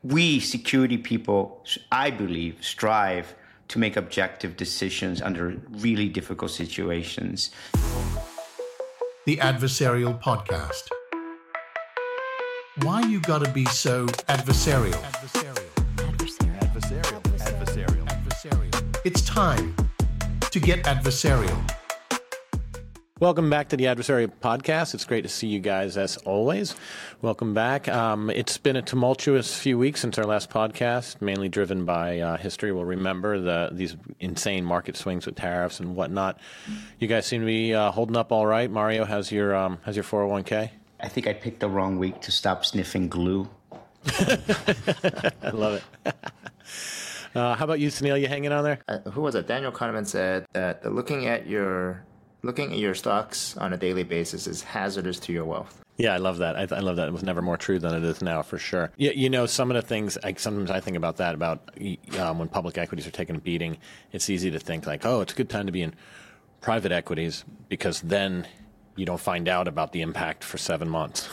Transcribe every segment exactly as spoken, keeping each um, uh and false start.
we security people, I believe, strive to make objective decisions under really difficult situations. The Adversarial Podcast. Why you gotta be so adversarial? Adversarial. Adversarial. Adversarial. Adversarial. Adversarial. It's time to get adversarial. Welcome back to the Adversarial Podcast. It's great to see you guys as always. Welcome back. Um, it's been a tumultuous few weeks since our last podcast, mainly driven by uh, history. We'll remember the these insane market swings with tariffs and whatnot. You guys seem to be uh, holding up all right. Mario, how's your um, how's your four oh one k? I think I picked the wrong week to stop sniffing glue. I love it. uh, how about you, Sunil? You hanging on there? Uh, who was it? Daniel Kahneman said that looking at your looking at your stocks on a daily basis is hazardous to your wealth. Yeah, I love that. I, I love that. It was never more true than it is now, for sure. You, you know, some of the things, like sometimes I think about that, about um, when public equities are taking a beating, it's easy to think like, oh, it's a good time to be in private equities because then you don't find out about the impact for seven months.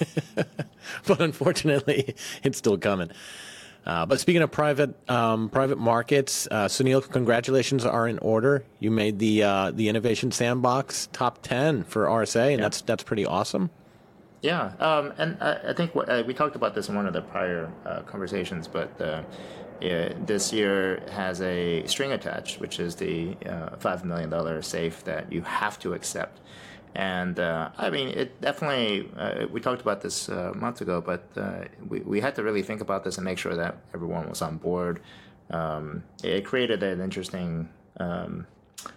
But unfortunately, it's still coming. Uh, but speaking of private um, private markets, uh, Sunil, congratulations are in order. You made the uh, the Innovation Sandbox top ten for R S A, and yeah. that's that's pretty awesome. Yeah, um, and I, I think what, uh, we talked about this in one of the prior uh, conversations, but uh, yeah, this year has a string attached, which is the uh, five million dollars safe that you have to accept. And uh, I mean, it definitely, uh, we talked about this uh, months ago, but uh, we, we had to really think about this and make sure that everyone was on board. Um, it created an interesting um,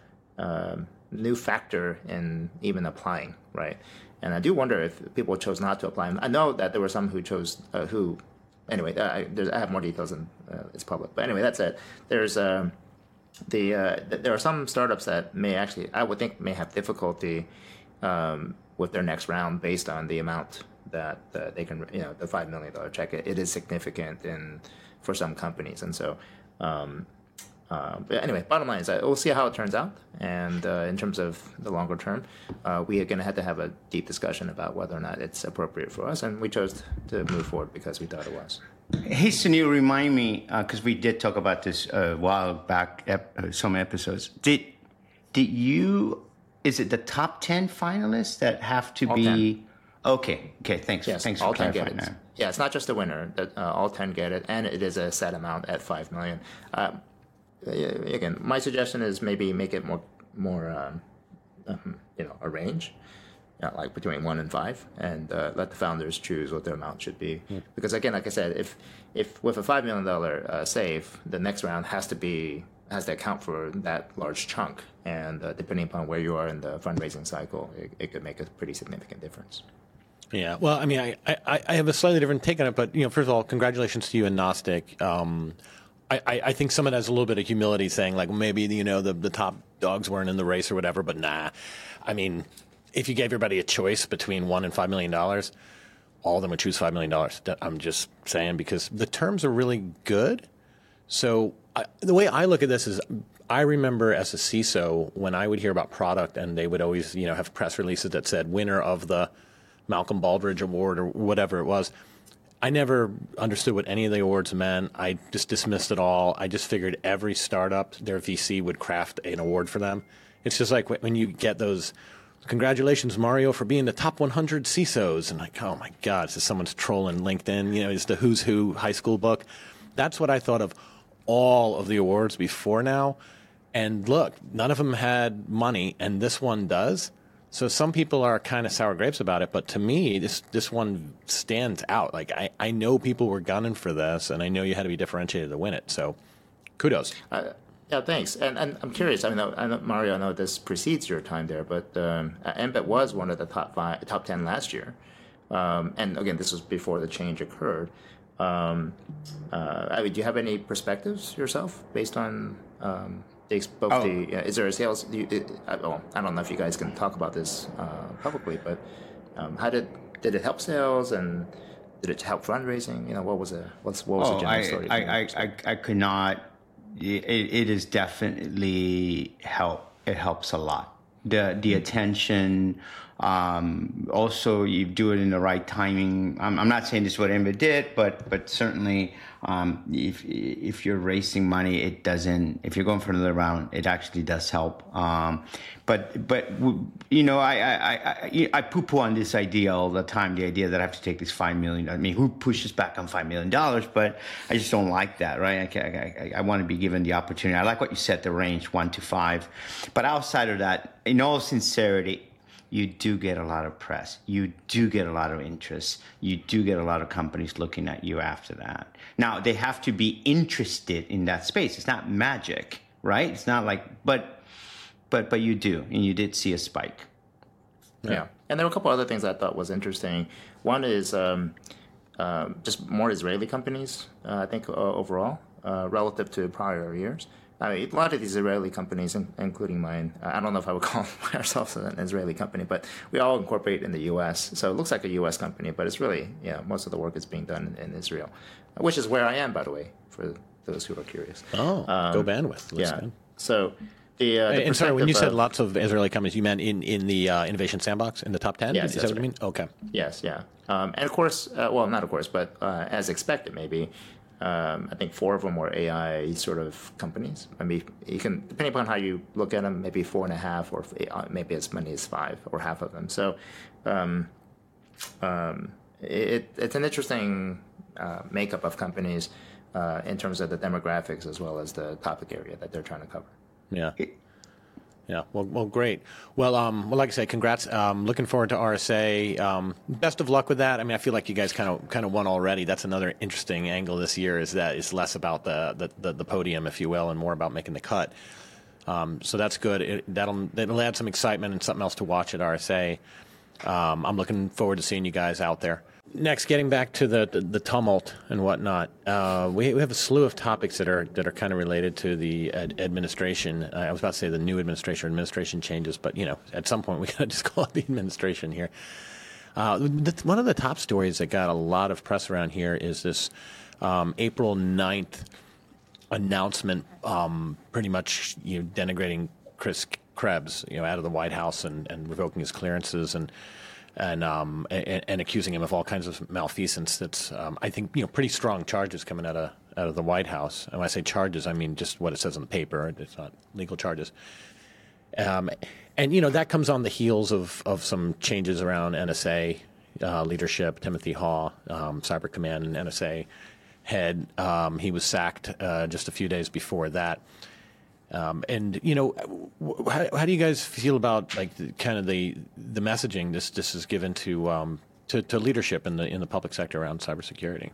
uh, new factor in even applying, right? And I do wonder if people chose not to apply. I know that there were some who chose, uh, who, anyway, I, I have more details than uh, it's public. But anyway, that's it. There's um, the, uh, there are some startups that may actually, I would think, may have difficulty Um, with their next round based on the amount that uh, they can, you know, the five million dollars check. It, it is significant in for some companies. And so, um, uh, but anyway, bottom line is that we'll see how it turns out. And uh, in terms of the longer term, uh, we are going to have to have a deep discussion about whether or not it's appropriate for us. And we chose to move forward because we thought it was. Hey, Sunil, remind me, because uh, we did talk about this a while back, ep- uh, some episodes. Did, did you... Is it the top ten finalists that have to all be? ten. Okay. Okay. Thanks. Yes, thanks all for ten clarifying get it. that. Yeah, it's not just the winner. That uh, all ten get it, and it is a set amount at five million. Uh, again, my suggestion is maybe make it more, more, um, um, you know, a range, you know, like between one and five, and uh, let the founders choose what their amount should be. Mm. Because again, like I said, if if with a five million dollar uh, save, the next round has to be. has to account for that large chunk. And uh, depending upon where you are in the fundraising cycle, it, it could make a pretty significant difference. Yeah, well, I mean, I, I, I have a slightly different take on it, but, you know, first of all, congratulations to you and Gnostic. Um, I, I think some of that is a little bit of humility saying, like, maybe, you know, the, the top dogs weren't in the race or whatever, but nah. I mean, if you gave everybody a choice between one and five million dollars, all of them would choose five million dollars. I'm just saying because the terms are really good. So I, the way I look at this is I remember as a C I S O when I would hear about product and they would always, you know, have press releases that said winner of the Malcolm Baldrige Award or whatever it was. I never understood what any of the awards meant. I just dismissed it all. I just figured every startup, their V C would craft an award for them. It's just like when you get those, congratulations, Mario, for being the top one hundred C I S Os. And like, oh my God, it's just someone's trolling LinkedIn. You know, it's the who's who high school book. That's what I thought of all of the awards before now. And look, none of them had money, and this one does. So some people are kind of sour grapes about it, but to me, this this one stands out. Like, I, I know people were gunning for this, and I know you had to be differentiated to win it. So kudos. Uh, yeah, thanks. And and I'm curious, I mean, I know, Mario, I know this precedes your time there, but um, Embed was one of the top five, top ten last year. Um, and again, this was before the change occurred. Um, uh, I mean, do you have any perspectives yourself based on um, the, both oh. the, uh, is there a sales, do you, it, I, well, I don't know if you guys can talk about this uh, publicly, but um, how did, did it help sales and did it help fundraising? You know, what was, a, what's, what was oh, the general I, story? I, I, I, I could not, it, it is definitely help, it helps a lot. The, the attention, Um, also, you do it in the right timing. I'm, I'm not saying this is what NVIDIA did, but but certainly, um, if if you're raising money, it doesn't. If you're going for another round, it actually does help. Um, but but you know, I I, I I poo-poo on this idea all the time. The idea that I have to take this five million. I mean, who pushes back on five million dollars? But I just don't like that, right? I, I, I, I want to be given the opportunity. I like what you said, the range one to five. But outside of that, in all sincerity, you do get a lot of press. You do get a lot of interest. You do get a lot of companies looking at you after that. Now, they have to be interested in that space. It's not magic, right? It's not like, but, but, but you do, and you did see a spike. Yeah. yeah. And there were a couple other things I thought was interesting. One is um, uh, just more Israeli companies, uh, I think, uh, overall, uh, relative to prior years. I mean, a lot of these Israeli companies, including mine, I don't know if I would call ourselves an Israeli company, but we all incorporate in the U S. So it looks like a U S company, but it's really, yeah, most of the work is being done in Israel, which is where I am, by the way, for those who are curious. Oh, um, go bandwidth. Looks yeah. good. So the, uh, the and sorry, when you said of, lots of Israeli companies, you meant in, in the uh, Innovation Sandbox, in the top ten? Yes, is that what right. you mean? Okay. Yes, yeah. Um, and of course, uh, well, not of course, but uh, as expected, maybe, Um, I think four of them were A I sort of companies. I mean, you can, depending upon how you look at them, maybe four and a half, or maybe as many as five, or half of them. So, um, um, it, it's an interesting uh, makeup of companies uh, in terms of the demographics as well as the topic area that they're trying to cover. Yeah. Yeah, well, well, great. Well, um, well, like I said, congrats. Um, looking forward to R S A. Um, best of luck with that. I mean, I feel like you guys kind of kind of won already. That's another interesting angle this year. Is that it's less about the the, the, the podium, if you will, and more about making the cut. Um, so that's good. It, that'll that'll add some excitement and something else to watch at R S A. Um, I'm looking forward to seeing you guys out there. Next, getting back to the the, the tumult and whatnot, uh, we, we have a slew of topics that are that are kind of related to the ad- administration. Uh, I was about to say the new administration, administration changes, but you know, at some point we got to just call it the administration here. Uh, the, one of the top stories that got a lot of press around here is this um, April ninth announcement, um, pretty much you know denigrating Chris Krebs, you know, out of the White House and, and revoking his clearances and. And, um, and and accusing him of all kinds of malfeasance. That's um, I think you know pretty strong charges coming out of out of the White House. And when I say charges, I mean just what it says on the paper. It's not legal charges. Um, and you know that comes on the heels of of some changes around N S A uh, leadership. Timothy Haw, um, Cyber Command and N S A head, um, he was sacked uh, just a few days before that. Um, and you know, how, how do you guys feel about like the, kind of the the messaging this this is given to um, to, to leadership in the in the public sector around cybersecurity?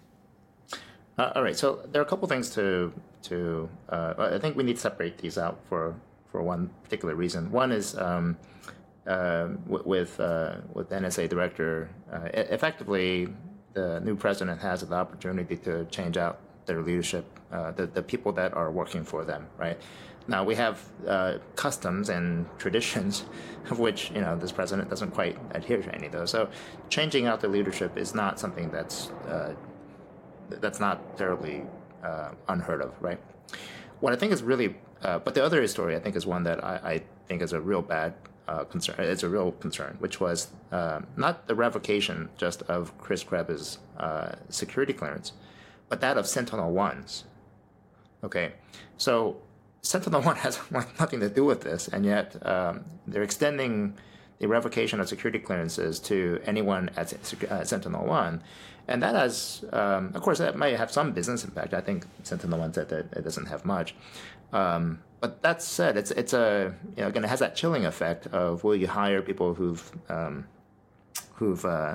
Uh, all right, so there are a couple things to to. Uh, I think we need to separate these out for for one particular reason. One is um, uh, with uh, with N S A director, uh, effectively the new president has the opportunity to change out their leadership, uh, the the people that are working for them, right? Now, we have uh, customs and traditions of which, you know, this president doesn't quite adhere to any of those. So changing out the leadership is not something that's uh, that's not terribly uh, unheard of, right? What I think is really, uh, but the other story I think is one that I, I think is a real bad uh, concern. It's a real concern, which was uh, not the revocation just of Chris Krebs' uh, security clearance, but that of Sentinel-One's. Okay, so Sentinel-One has nothing to do with this, and yet um, they're extending the revocation of security clearances to anyone at uh, Sentinel-One. And that has, um, of course, that might have some business impact. I think Sentinel-One said that it doesn't have much. Um, but that said, it's it's a, you know, again, it has that chilling effect of will you hire people who've, um, who've uh,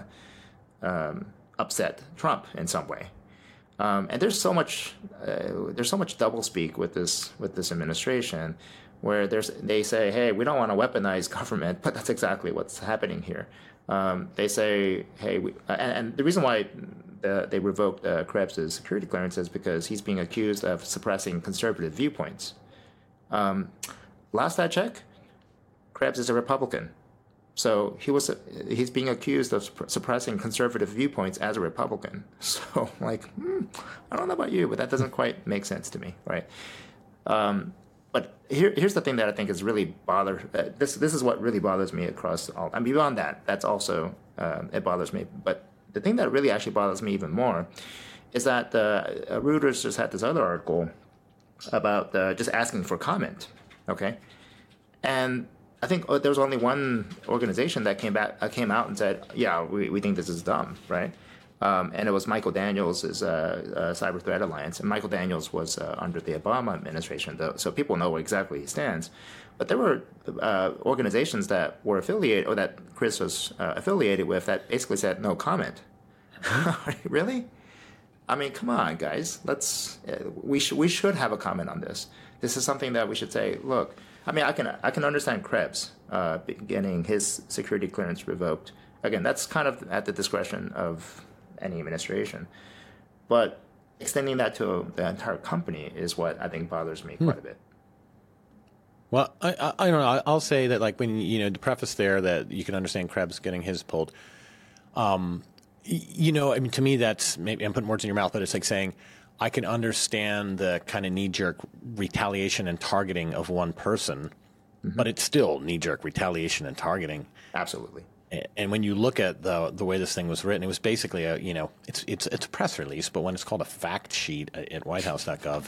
um, upset Trump in some way. Um, and there's so much uh, there's so much doublespeak with this with this administration, where there's they say, hey, we don't want to weaponize government, but that's exactly what's happening here. Um, they say, hey, we, and, and the reason why the, they revoked uh, Krebs' security clearance is because he's being accused of suppressing conservative viewpoints. Um, last I checked, Krebs is a Republican. So he was he's being accused of suppressing conservative viewpoints as a Republican. So, like, hmm, I don't know about you, but that doesn't quite make sense to me, right? Um, but here, here's the thing that I think is really bother. Uh, this this is what really bothers me across all. And beyond that, that's also uh, it bothers me. But the thing that really actually bothers me even more is that uh, Reuters just had this other article about uh, just asking for comment. Okay, and I think uh, there was only one organization that came back uh, came out and said, "Yeah, we, we think this is dumb," right? Um, and it was Michael Daniels' uh, uh, Cyber Threat Alliance, and Michael Daniels was uh, under the Obama administration, though, so people know where exactly he stands. But there were uh, organizations that were affiliated, or that Chris was uh, affiliated with, that basically said no comment. Really? I mean, come on, guys. Let's uh, we should we should have a comment on this. This is something that we should say. Look, I mean, I can I can understand Krebs uh, getting his security clearance revoked. Again, that's kind of at the discretion of any administration, but extending that to the entire company is what I think bothers me quite hmm. a bit. Well, I, I, I don't know. I'll say that, like, when, you know, the preface there that you can understand Krebs getting his pulled, um, you know, I mean, to me, that's, maybe I'm putting words in your mouth, but it's like saying, I can understand the kind of knee-jerk retaliation and targeting of one person, mm-hmm. but it's still knee-jerk retaliation and targeting. Absolutely. And when you look at the the way this thing was written, it was basically a, you know, it's it's it's a press release, but when it's called a fact sheet at white house dot gov,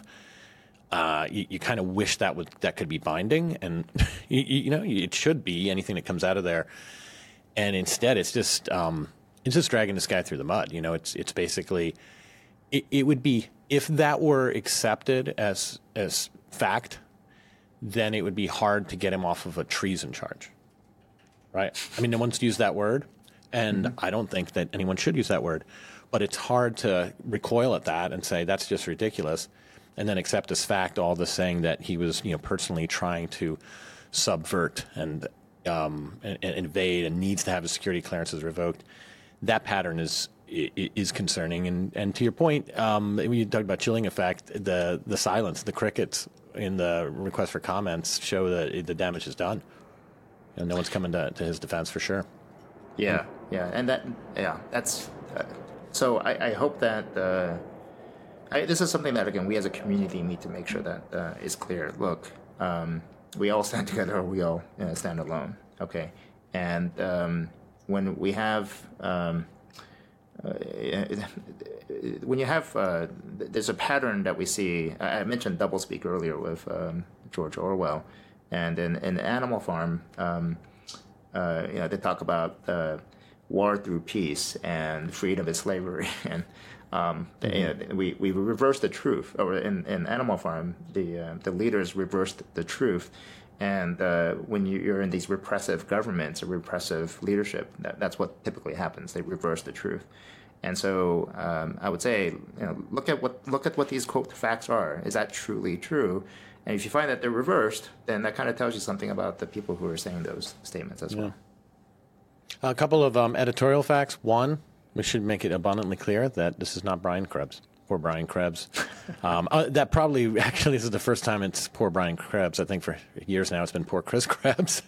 uh, you, you kind of wish that would that could be binding, and you, you know, it should be anything that comes out of there. And instead, it's just um, it's just dragging this guy through the mud. You know, it's it's basically it, it would be, if that were accepted as as fact, then it would be hard to get him off of a treason charge. Right. I mean, no one's used that word, and mm-hmm. I don't think that anyone should use that word. But it's hard to recoil at that and say that's just ridiculous, and then accept as fact all the saying that he was, you know, personally trying to subvert and, um, and, and invade and needs to have his security clearances revoked. That pattern is is concerning. And, and to your point, um, when you talked about chilling effect, the the silence, the crickets in the request for comments show that the damage is done. And no one's coming to, to his defense for sure. Yeah, yeah, and that, yeah, that's. Uh, so I, I hope that uh, I, this is something that, again, we as a community need to make sure that uh, is clear. Look, um, we all stand together, or we all uh, stand alone. Okay, and um, when we have, um, uh, when you have, uh, there's a pattern that we see. I mentioned doublespeak earlier with um, George Orwell. And in, in Animal Farm, um, uh, you know, they talk about uh, war through peace and freedom is slavery. And um, mm-hmm. they, you know, we we reverse the truth. Or in, in Animal Farm, the uh, the leaders reversed the truth. And uh, when you, you're in these repressive governments or repressive leadership, that, that's what typically happens. They reverse the truth. And so um, I would say, you know, look at what look at what these quote facts are. Is that truly true? And if you find that they're reversed, then that kind of tells you something about the people who are saying those statements as well. Yeah. A couple of um, editorial facts. One, we should make it abundantly clear that this is not Brian Krebs. Poor Brian Krebs. um, uh, that probably, actually, this is the first time it's poor Brian Krebs. I think for years now it's been poor Chris Krebs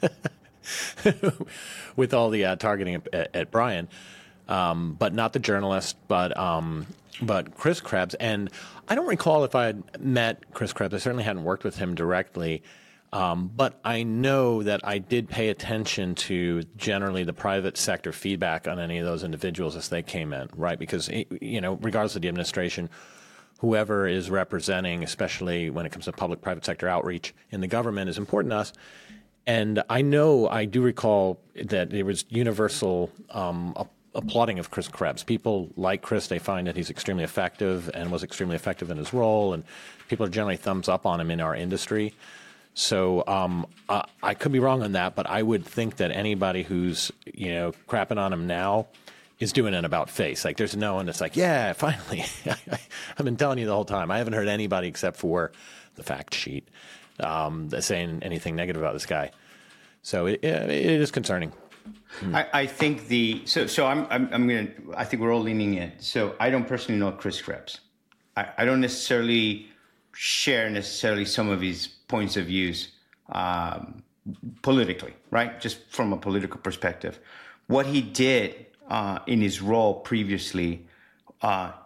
with all the uh, targeting at, at Brian. Um, but not the journalist, but um, but Chris Krebs. And I don't recall if I had met Chris Krebs. I certainly hadn't worked with him directly. Um, but I know that I did pay attention to generally the private sector feedback on any of those individuals as they came in, right? Because, you know, regardless of the administration, whoever is representing, especially when it comes to public-private sector outreach in the government, is important to us. And I know, I do recall that there was universal um, applauding of Chris Krebs. People like Chris, they find that he's extremely effective and was extremely effective in his role, and people are generally thumbs up on him in our industry. So um, uh, I could be wrong on that, but I would think that anybody who's, you know, crapping on him now is doing an about face. Like, there's no one that's like, yeah, finally. I've been telling you the whole time. I haven't heard anybody except for the fact sheet um, saying anything negative about this guy. So it, it is concerning. Hmm. I, I think the so so I'm I'm, I'm gonna I think we're all leaning in. So I don't personally know Chris Krebs. I, I don't necessarily share necessarily some of his points of views um, politically, right? Just from a political perspective. What he did uh, in his role previously, uh,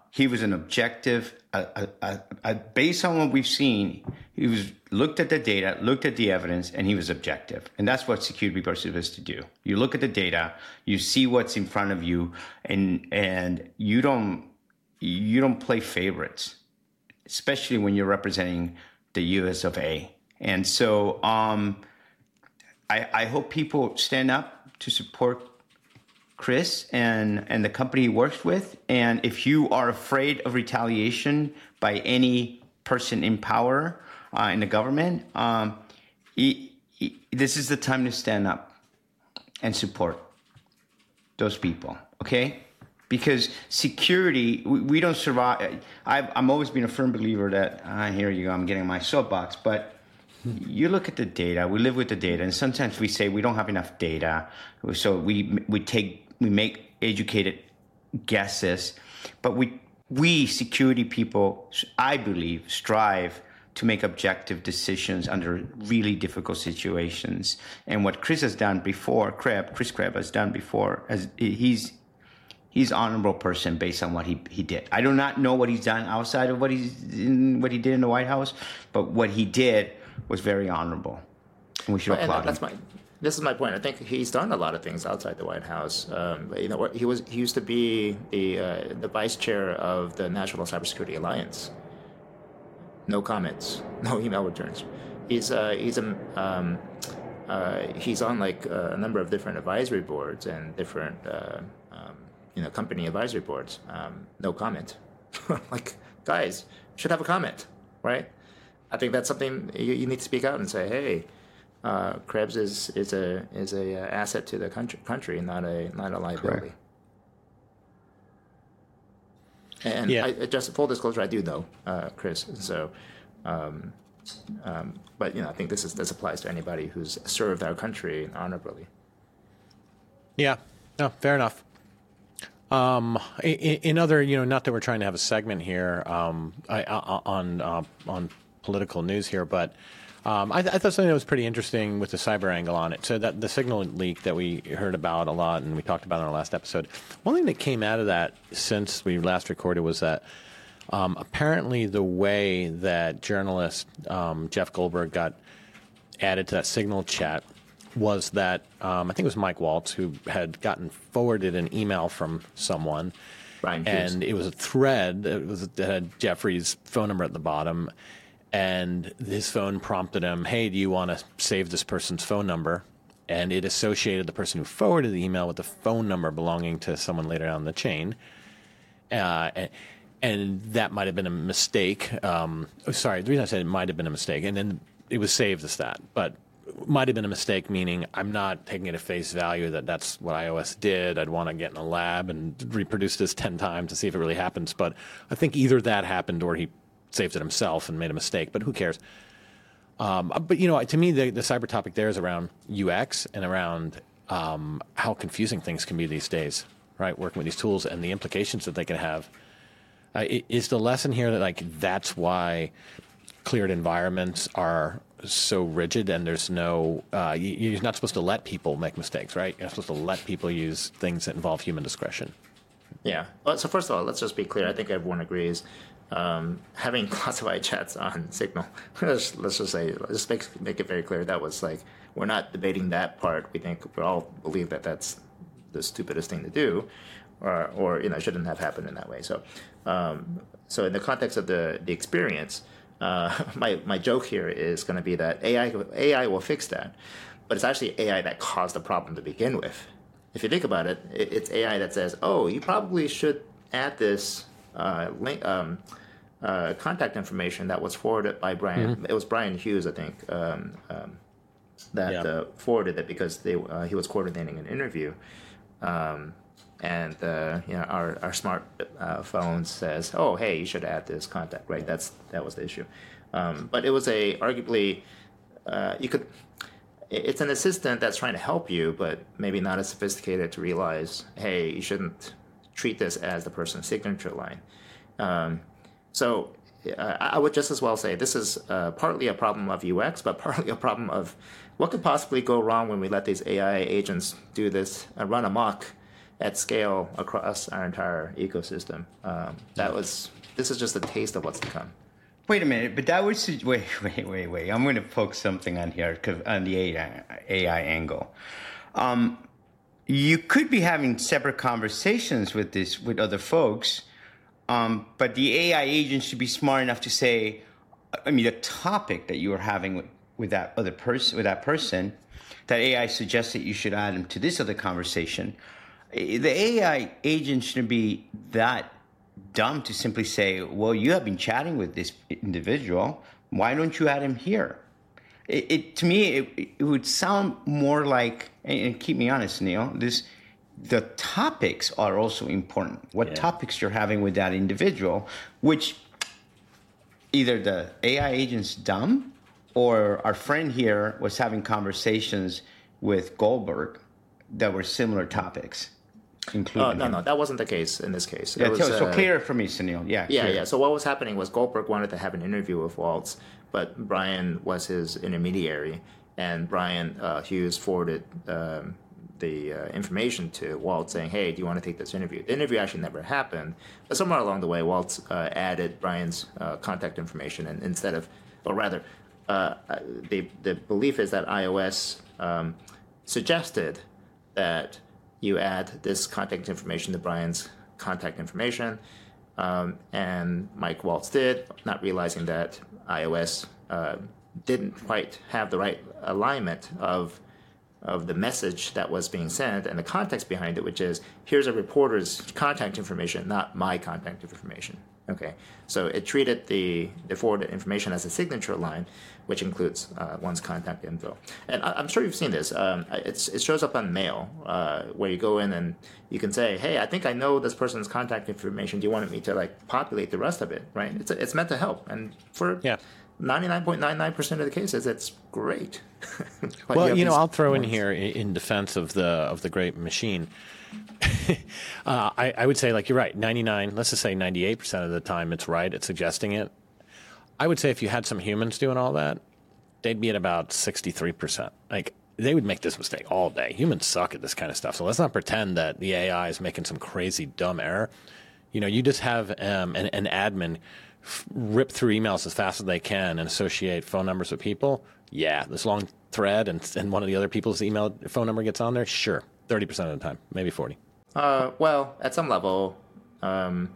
he was an objective. Uh, uh, uh, based on what we've seen, he was looked at the data, looked at the evidence, and he was objective. And that's what security people are supposed to do. You look at the data, you see what's in front of you, and and you don't you don't play favorites, especially when you're representing the U S of A. And so um, I, I hope people stand up to support Chris and, and the company he works with. And if you are afraid of retaliation by any person in power uh, in the government, um, he, he, this is the time to stand up and support those people, okay? Because security, we, we don't survive. I've, I'm always been a firm believer that, ah, here you go, I'm getting my soapbox, but you look at the data, we live with the data, and sometimes we say we don't have enough data, so we we take we make educated guesses, but we we security people, I believe, strive to make objective decisions under really difficult situations. And what Chris has done before, Krebs, Chris Krebs has done before, as he's he's an honorable person based on what he, he did. I do not know what he's done outside of what he's in, what he did in the White House, but what he did was very honorable. And we should well, applaud that's him. My, this is my point. I think he's done a lot of things outside the White House. Um, you know, he was he used to be the uh, the vice chair of the National Cybersecurity Alliance. No comments, no email returns. He's uh, he's a um, uh, he's on like a number of different advisory boards and different uh, um, you know company advisory boards. Um, no comment. Like, guys, should have a comment, right? I think that's something you, you need to speak out and say, hey, uh, Krebs is is a is a uh, asset to the country, country, not a not a liability. Correct. And yeah. I, just full disclosure, I do know uh, Chris, so. Um, um, but you know, I think this is this applies to anybody who's served our country honorably. Yeah, no, fair enough. Um, in, in other, you know, not that we're trying to have a segment here um, I, I, on uh, on. political news here, but um, I, th- I thought something that was pretty interesting with the cyber angle on it. So that the Signal leak that we heard about a lot and we talked about in our last episode, one thing that came out of that since we last recorded was that um, apparently the way that journalist um, Jeff Goldberg got added to that Signal chat was that um, I think it was Mike Waltz who had gotten forwarded an email from someone. Brian Hughes. And it was a thread that, was, that had Jeffrey's phone number at the bottom. And his phone prompted him, hey, do you want to save this person's phone number? And it associated the person who forwarded the email with the phone number belonging to someone later down the chain. Uh, and, and that might have been a mistake. Um, oh, sorry, the reason I said it might have been a mistake, and then it was saved as that. But might have been a mistake, meaning I'm not taking it at face value that that's what iOS did. I'd want to get in a lab and reproduce this ten times to see if it really happens. But I think either that happened or he saved it himself and made a mistake, but who cares? Um, but, you know, to me, the, the cyber topic there is around U X and around um, how confusing things can be these days, right? Working with these tools and the implications that they can have. Uh, is the lesson here that, like, that's why cleared environments are so rigid and there's no, uh, you, you're not supposed to let people make mistakes, right? You're not supposed to let people use things that involve human discretion. Yeah. Well, so first of all, let's just be clear. I think everyone agrees. Um, having classified chats on Signal, let's, let's just say, let's make, make it very clear that was like, we're not debating that part. We think we all believe that that's the stupidest thing to do, or, or you know, shouldn't have happened in that way. So, um, so in the context of the the experience, uh, my my joke here is going to be that A I A I will fix that, but it's actually A I that caused the problem to begin with. If you think about it, it it's A I that says, oh, you probably should add this uh, link. Um, Uh, contact information that was forwarded by Brian. Mm-hmm. It was Brian Hughes, I think, um, um, that yeah. uh, forwarded it because they uh, he was coordinating an interview, um, and uh, you know our our smart uh, phone says, "Oh, hey, you should add this contact." Right? That's that was the issue, um, but it was a arguably uh, you could. It's an assistant that's trying to help you, but maybe not as sophisticated to realize, hey, you shouldn't treat this as the person's signature line. Um, So uh, I would just as well say this is uh, partly a problem of U X, but partly a problem of what could possibly go wrong when we let these A I agents do this, uh, run amok at scale across our entire ecosystem. Um, that was this is just a taste of what's to come. Wait a minute, but that was wait, wait, wait, wait. I'm going to poke something on here on the A I, A I angle. Um, you could be having separate conversations with this with other folks, um, but the A I agent should be smart enough to say, I mean, the topic that you are having with, with that other person, with that person, that A I suggests that you should add them to this other conversation. The A I agent shouldn't be that dumb to simply say, well, you have been chatting with this individual. Why don't you add him here? It, it to me, it, it would sound more like, and keep me honest, Neil, this, the topics are also important. What yeah. topics you're having with that individual, which either the A I agent's dumb or our friend here was having conversations with Goldberg that were similar topics. Uh, no, him. no, that wasn't the case in this case. Yeah, was, so, so uh, clear for me, Sunil. Yeah, yeah, clear. yeah. So what was happening was Goldberg wanted to have an interview with Waltz, but Brian was his intermediary, and Brian uh, Hughes forwarded um, the uh, information to Waltz saying, "Hey, do you want to take this interview?" The interview actually never happened, but somewhere along the way, Waltz uh, added Brian's uh, contact information, and instead of, or rather, uh, the the belief is that iOS um, suggested that you add this contact information to Brian's contact information, um, and Mike Waltz did, not realizing that iOS uh, didn't quite have the right alignment of of the message that was being sent and the context behind it, which is, here's a reporter's contact information, not my contact information. Okay, so it treated the, the forwarded information as a signature line, which includes uh, one's contact info. And I, I'm sure you've seen this. Um, it's, it shows up on Mail, uh, where you go in and you can say, hey, I think I know this person's contact information. Do you want me to like populate the rest of it, right? It's, it's meant to help. And for yeah. ninety-nine point nine nine percent of the cases, it's great. Well, you, you know, I'll throw in here in defense of the of the great machine. uh, I, I would say, like, you're right, ninety-nine, let's just say ninety-eight percent of the time it's right, it's suggesting it. I would say if you had some humans doing all that, they'd be at about sixty-three percent. Like, they would make this mistake all day. Humans suck at this kind of stuff, so let's not pretend that the A I is making some crazy, dumb error. You know, you just have um, an, an admin f- rip through emails as fast as they can and associate phone numbers with people. Yeah, this long thread and, and one of the other people's email phone number gets on there, sure. thirty percent of the time, maybe forty. Uh, well, at some level, um,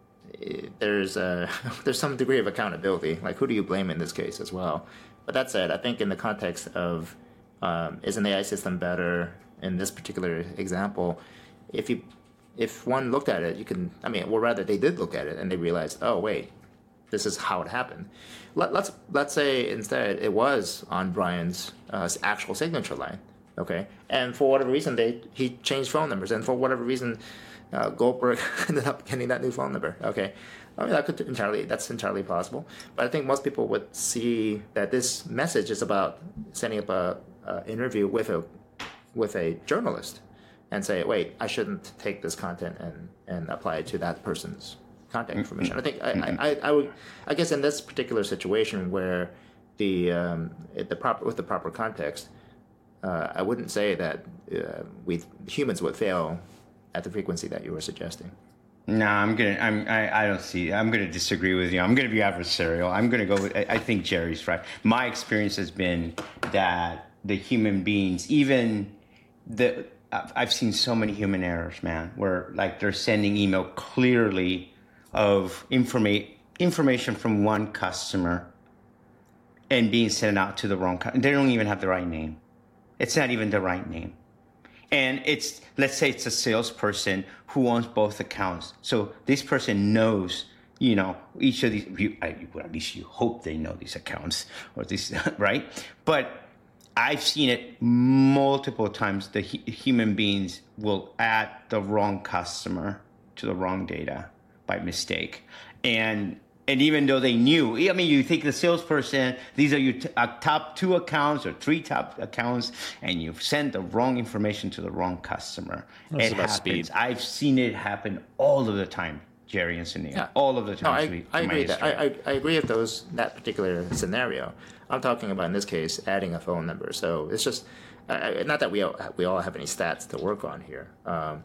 there's a, there's some degree of accountability. Like, who do you blame in this case as well? But that said, I think in the context of um, is an A I system better in this particular example, if you if one looked at it, you can. I mean, or rather, they did look at it and they realized, oh wait, this is how it happened. Let, let's let's say instead it was on Brian's uh, actual signature line. Okay, and for whatever reason, they he changed phone numbers, and for whatever reason, uh, Goldberg ended up getting that new phone number. Okay, I mean that could entirely that's entirely possible. But I think most people would see that this message is about setting up a, a interview with a with a journalist, and say, wait, I shouldn't take this content and, and apply it to that person's contact information. I think I, I, I would I guess in this particular situation where the um, the proper with the proper context. Uh, I wouldn't say that uh, we humans would fail at the frequency that you were suggesting. No, I'm gonna. I'm. I, I don't see. I'm gonna disagree with you. I'm gonna be adversarial. I'm gonna go with. I, I think Jerry's right. My experience has been that the human beings, even the. I've seen so many human errors, man, where like they're sending email clearly of informa- information from one customer and being sent out to the wrong. They don't even have the right name. It's not even the right name. And it's, let's say it's a salesperson who owns both accounts. So this person knows, you know, each of these, you, I, well, at least you hope they know these accounts, or this, right? But I've seen it multiple times. The hu- human beings will add the wrong customer to the wrong data by mistake. And And even though they knew, I mean, you think the salesperson, these are your t- uh, top two accounts or three top accounts, and you've sent the wrong information to the wrong customer. That's it about happens. speed. I've seen it happen all of the time, Jerry and Sunil. Yeah. All of the No, time. I, we, I agree that I, history. I, I agree with those that particular scenario. I'm talking about in this case adding a phone number. So it's just uh, not that we all, we all have any stats to work on here, um,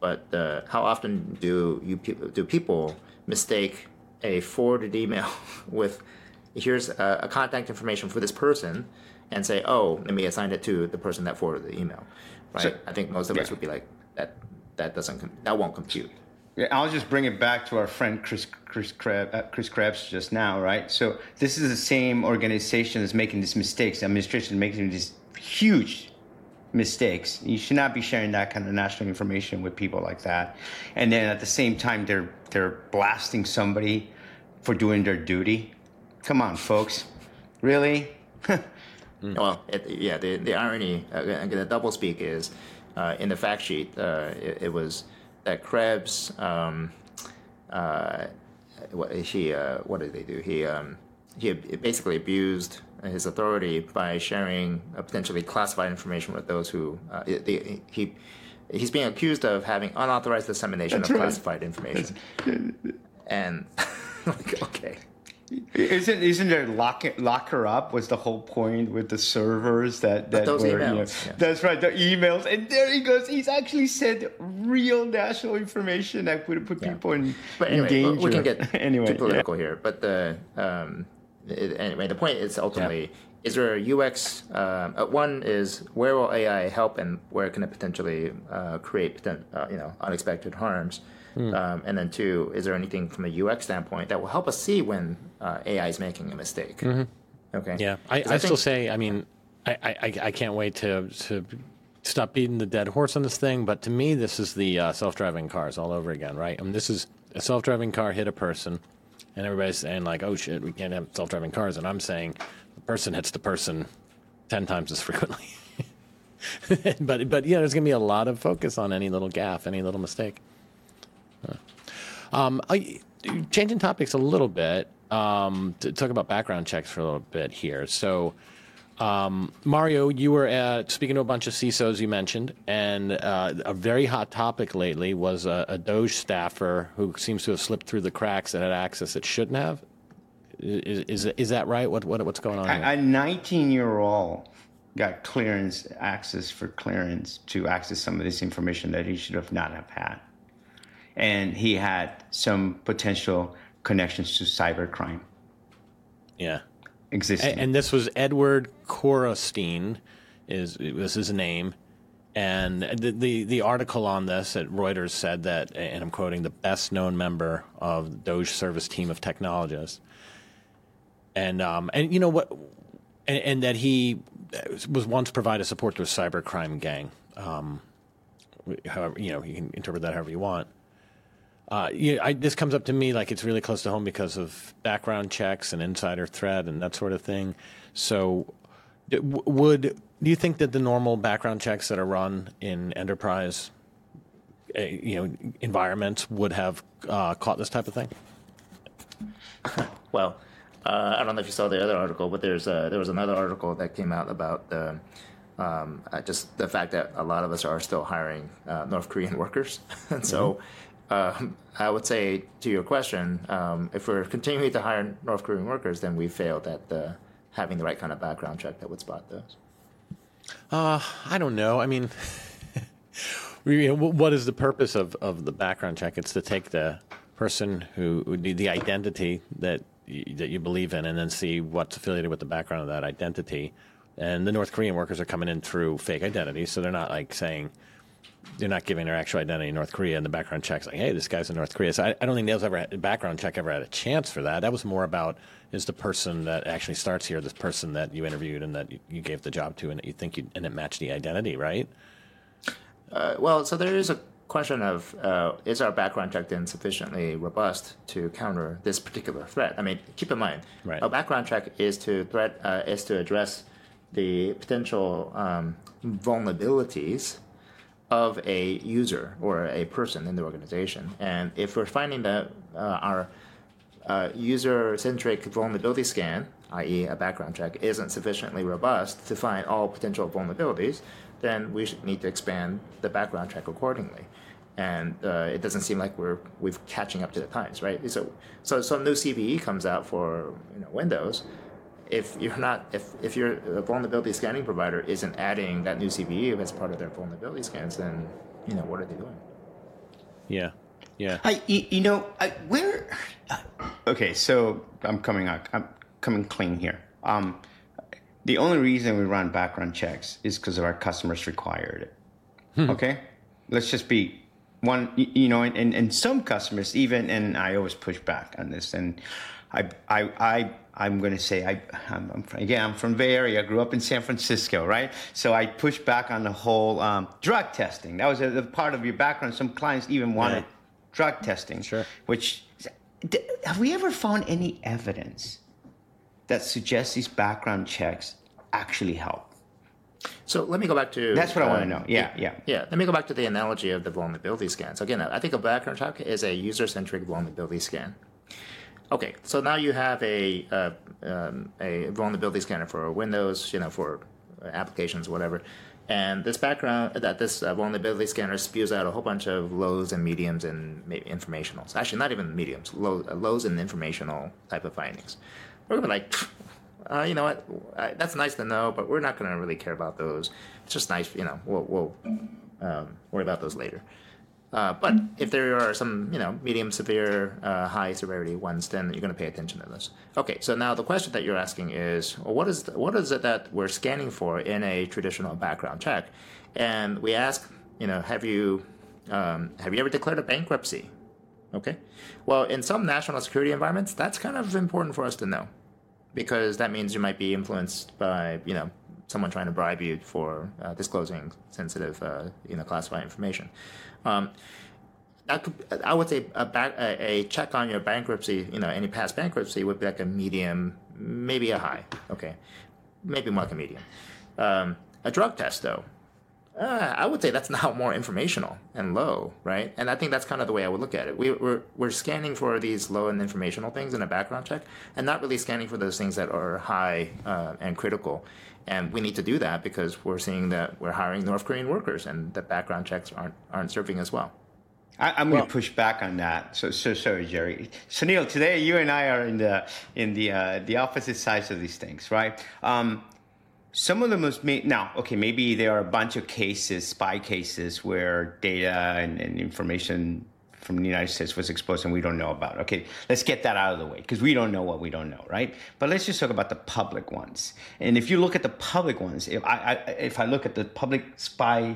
but uh, how often do you do people mistake a forwarded email with here's a, a contact information for this person and say, oh, let me assign it to the person that forwarded the email, right? So, I think most of yeah. us would be like, that that doesn't that won't compute. Yeah, I'll just bring it back to our friend Chris Chris Krebs, uh, Chris Krebs just now, right? So this is the same organization that's making these mistakes. The administration is making these huge mistakes. You should not be sharing that kind of national information with people like that. And then at the same time, they're they're blasting somebody for doing their duty. Come on, folks, really? Mm. Well, it, yeah, the the irony, uh, the doublespeak is uh, in the fact sheet. Uh, it, it was. That Krebs, um, uh, what he, uh, what did they do? He, um, he basically abused his authority by sharing uh, potentially classified information with those who uh, the, he he's being accused of having unauthorized dissemination That's of right. classified information. And like, okay. Isn't isn't there lock lock her up was the whole point with the servers that that those were emails, you know, yeah. That's right, the emails, and there he goes. He's actually said real national information that would put yeah. people in, but anyway, in danger. We can get anyway, too political yeah. here, but the um, it, anyway the point is ultimately yeah. is there a U X? Um, uh, one is where will A I help and where can it potentially uh, create poten- uh, you know unexpected harms? Hmm. Um, and then two, is there anything from a U X standpoint that will help us see when uh, A I is making a mistake? Mm-hmm. Okay. Yeah, I, I, I still say, I mean, I, I, I can't wait to to stop beating the dead horse on this thing. But to me, this is the uh, self-driving cars all over again, right? I mean, this is a self-driving car hit a person, and everybody's saying like, "Oh shit, we can't have self-driving cars," and I'm saying the person hits the person ten times as frequently. but but yeah, there's gonna be a lot of focus on any little gaffe, any little mistake. Um, I, changing topics a little bit, um, to talk about background checks for a little bit here. So, um, Mario, you were at, speaking to a bunch of C I S Os you mentioned, and uh, a very hot topic lately was a, a Doge staffer who seems to have slipped through the cracks and had access it shouldn't have. Is is, is that right? What, what what's going on here? A nineteen-year-old got clearance, access for clearance to access some of this information that he should have not have had. And he had some potential connections to cybercrime. Yeah. Existing. And, and this was Edward Korostin, is was his name. And the, the the article on this at Reuters said that, and I'm quoting, the best known member of the Doge service team of technologists. And um and you know what, and, and that he was once provided support to a cybercrime gang. Um, however, you know, you can interpret that however you want. Uh, you know, I, this comes up to me like it's really close to home because of background checks and insider threat and that sort of thing. So, would do you think that the normal background checks that are run in enterprise, uh, you know, environments would have uh, caught this type of thing? Well, uh, I don't know if you saw the other article, but there's uh, there was another article that came out about the. Um, uh, just the fact that a lot of us are still hiring uh, North Korean workers, and so. Mm-hmm. Um, I would say to your question, um, if we're continuing to hire North Korean workers, then we failed at the, having the right kind of background check that would spot those. Uh, I don't know. I mean, what is the purpose of, of the background check? It's to take the person who, the, the identity that you, that you believe in and then see what's affiliated with the background of that identity. And the North Korean workers are coming in through fake identities, so they're not like saying... They're not giving their actual identity in North Korea, and the background check's like, hey, this guy's in North Korea. So I, I don't think those ever had, background check ever had a chance for that. That was more about, is the person that actually starts here this person that you interviewed and that you, you gave the job to and that you think you, and it matched the identity, right? Uh, well, so there is a question of, uh, is our background check then sufficiently robust to counter this particular threat? I mean, keep in mind, right. A background check is to threat uh, is to address the potential um, vulnerabilities of a user or a person in the organization. And if we're finding that uh, our uh, user-centric vulnerability scan, that is a background check, isn't sufficiently robust to find all potential vulnerabilities, then we should need to expand the background check accordingly. And uh, it doesn't seem like we're we're catching up to the times, right? So so some new C V E comes out for you know, Windows. If you're not, if, if your vulnerability scanning provider isn't adding that new C V E as part of their vulnerability scans, then you know what are they doing? Yeah. Yeah. I, you, you know, I, where? Uh, okay, so I'm coming out. I'm coming clean here. Um, the only reason we run background checks is because of our customers required it. Hmm. Okay, let's just be one. You, you know, and, and, and some customers even, and I always push back on this. And I, I, I, I'm going to say I, I'm, I'm from, again, I'm from Bay Area. I grew up in San Francisco, right? So I push back on the whole um, drug testing. That was a, a part of your background. Some clients even wanted. Yeah. Drug testing, sure. Which have we ever found any evidence that suggests these background checks actually help? So let me go back to... That's what uh, I want to know. Yeah, yeah. Yeah, let me go back to the analogy of the vulnerability scans. Again, I think a background check is a user-centric vulnerability scan. Okay, so now you have a uh, um, a vulnerability scanner for Windows, you know, for applications, whatever. And this background, that this uh, vulnerability scanner spews out a whole bunch of lows and mediums and maybe informationals. Actually, not even mediums, low, uh, lows and informational type of findings. We're going to be like, uh, you know what, uh, that's nice to know, but we're not going to really care about those. It's just nice, you know, we'll, we'll um, worry about those later. Uh, but if there are some, you know, medium, severe, uh, high severity ones, then you're going to pay attention to those. Okay, so now the question that you're asking is, well, what is the, what is it that we're scanning for in a traditional background check? And we ask, you know, have you um, have you ever declared a bankruptcy? Okay, well, in some national security environments, that's kind of important for us to know, because that means you might be influenced by, you know, someone trying to bribe you for uh, disclosing sensitive, uh, you know, classified information. Um, that could, I would say a, back, a, a check on your bankruptcy, you know, any past bankruptcy would be like a medium, maybe a high. Okay, maybe more like a medium. Um, a drug test, though, uh, I would say that's now more informational and low, right? And I think that's kind of the way I would look at it. We, we're we're scanning for these low and informational things in a background check, and not really scanning for those things that are high uh, and critical. And we need to do that because we're seeing that we're hiring North Korean workers, and the background checks aren't aren't serving as well. I, I'm well, going to push back on that. So, so sorry, Jerry. Sunil, today you and I are in the in the uh, the opposite sides of these things, right? Um, some of them was made now. Okay, maybe there are a bunch of cases, spy cases, where data and, and information from the United States was exposed and we don't know about. Okay, let's get that out of the way because we don't know what we don't know, right? But let's just talk about the public ones. And if you look at the public ones, if I, I if I look at the public spy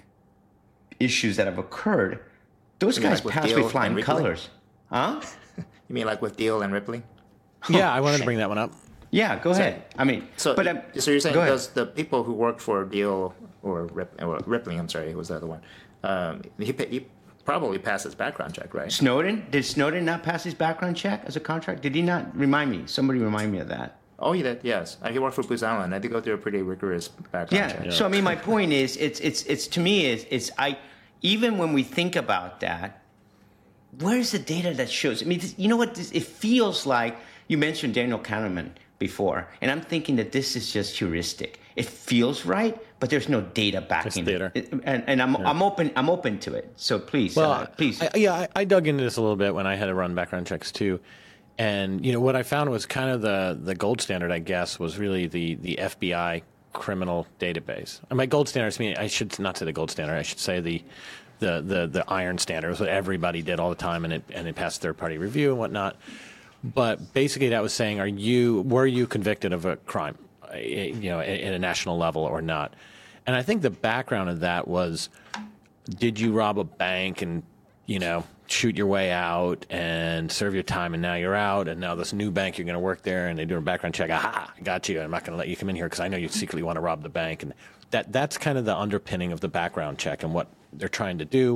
issues that have occurred, those you guys like pass with flying colors. Huh? You mean like with Deal and Ripley? Yeah, I wanted to bring that one up. Yeah, go ahead. So, I mean, so but um, so you're saying those the people who worked for Deal or, Rip, or Ripley? I'm sorry, who was the other one? Um, he, he probably passed his background check, right? Snowden? Did Snowden not pass his background check as a contract? Did he not? Remind me. Somebody remind me of that. Oh, he did. Yes, he worked for Booz Allen. I did go through a pretty rigorous background yeah. check. Yeah. So I mean, my point is, it's it's it's to me is it's I even when we think about that, where's the data that shows? I mean, this, you know what? This, it feels like you mentioned Daniel Kahneman before, and I'm thinking that this is just heuristic. It feels right, but there's no data backing it. it. And, and I'm yeah. I'm open I'm open to it. So please, well, uh, please. I, yeah, I, I dug into this a little bit when I had to run background checks too, and you know what I found was kind of the the gold standard, I guess, was really the the F B I criminal database. And by gold standards, I mean I should not say the gold standard. I should say the the the the iron standard was what everybody did all the time, and it and it passed third party review and whatnot. But basically, that was saying, are you were you convicted of a crime, you know, at a national level or not? And I think the background of that was, did you rob a bank and, you know, shoot your way out and serve your time, and now you're out, and now this new bank you're going to work there, and they do a background check. Aha, I got you. I'm not going to let you come in here because I know you secretly want to rob the bank, and that that's kind of the underpinning of the background check and what they're trying to do.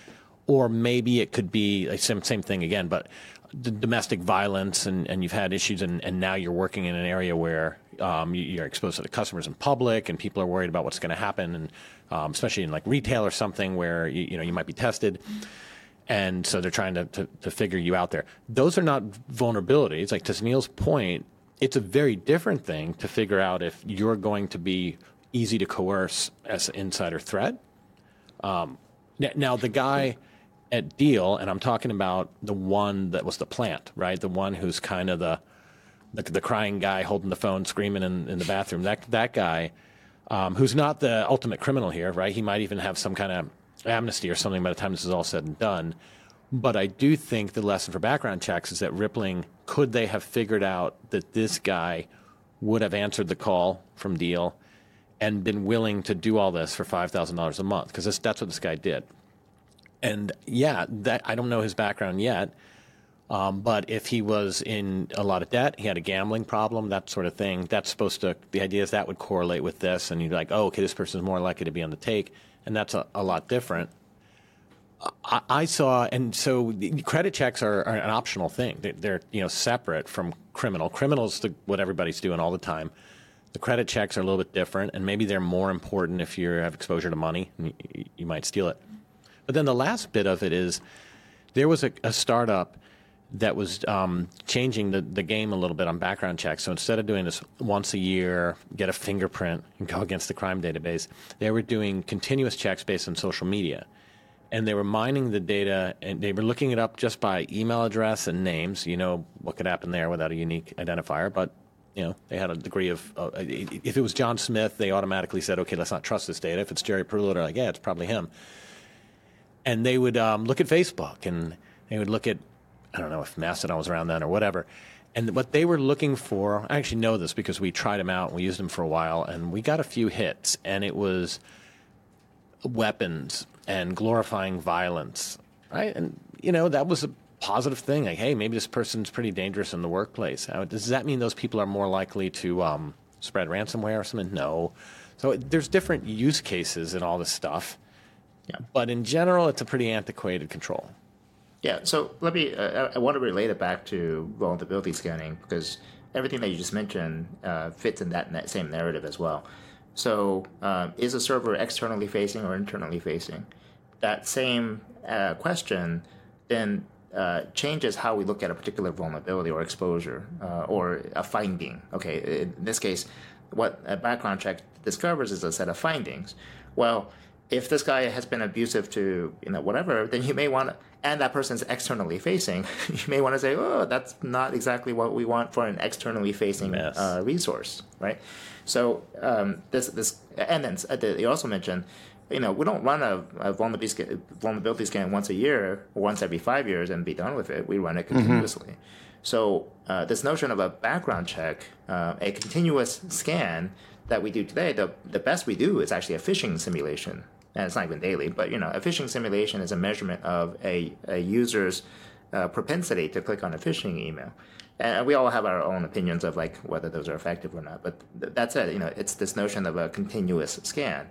Or maybe it could be the same same thing again, but the domestic violence, and, and you've had issues, and, and now you're working in an area where um, you're exposed to the customers in public, and people are worried about what's going to happen, and um, especially in like retail or something where you, you know you might be tested, and so they're trying to, to, to figure you out there. Those are not vulnerabilities. Like to Sunil's point, it's a very different thing to figure out if you're going to be easy to coerce as an insider threat. Um, now the guy at Deal, and I'm talking about the one that was the plant, right? The one who's kind of the the, the crying guy holding the phone, screaming in, in the bathroom. That that guy, um, who's not the ultimate criminal here, right? He might even have some kind of amnesty or something by the time this is all said and done. But I do think the lesson for background checks is that Rippling, could they have figured out that this guy would have answered the call from Diehl and been willing to do all this for five thousand dollars a month? Because that's what this guy did. And yeah, that, I don't know his background yet, um, but if he was in a lot of debt, he had a gambling problem, that sort of thing, that's supposed to, the idea is that would correlate with this, and you'd be like, oh, okay, this person's more likely to be on the take, and that's a, a lot different. I, I saw, and so the credit checks are, are an optional thing. They're, they're you know separate from criminal. Criminal's the, what everybody's doing all the time. The credit checks are a little bit different, and maybe they're more important if you have exposure to money. And you, you might steal it. But then the last bit of it is there was a, a startup that was um, changing the, the game a little bit on background checks. So instead of doing this once a year, get a fingerprint and go against the crime database, they were doing continuous checks based on social media. And they were mining the data, and they were looking it up just by email address and names. You know what could happen there without a unique identifier, but you know they had a degree of. Uh, if it was John Smith, they automatically said, "Okay, let's not trust this data." If it's Jerry Perlow, they're like, "Yeah, it's probably him." And they would um, look at Facebook, and they would look at, I don't know if Mastodon was around then or whatever. And what they were looking for, I actually know this because we tried them out and we used them for a while, and we got a few hits, and it was weapons and glorifying violence, right? And, you know, that was a positive thing. Like, hey, maybe this person's pretty dangerous in the workplace. How, does that mean those people are more likely to um, spread ransomware or something? No. So there's different use cases in all this stuff. Yeah. But in general, it's a pretty antiquated control. Yeah, so let me, uh, I want to relate it back to vulnerability scanning because everything that you just mentioned uh, fits in that same narrative as well. So um, is a server externally facing or internally facing? That same uh, question then uh, changes how we look at a particular vulnerability or exposure uh, or a finding. Okay, in this case, what a background check discovers is a set of findings. Well, if this guy has been abusive to, you know, whatever, then you may want to, and that person's externally facing, you may want to say, oh, that's not exactly what we want for an externally facing uh, resource, right? So um, this, this, and then you also mentioned, you know, we don't run a, a vulnerability, scan, vulnerability scan once a year or once every five years and be done with it. We run it continuously. Mm-hmm. So uh, this notion of a background check, uh, a continuous scan that we do today, the, the best we do is actually a phishing simulation. And it's not even daily, but, you know, a phishing simulation is a measurement of a, a user's uh, propensity to click on a phishing email. And we all have our own opinions of, like, whether those are effective or not. But th- that's it. You know, it's this notion of a continuous scan.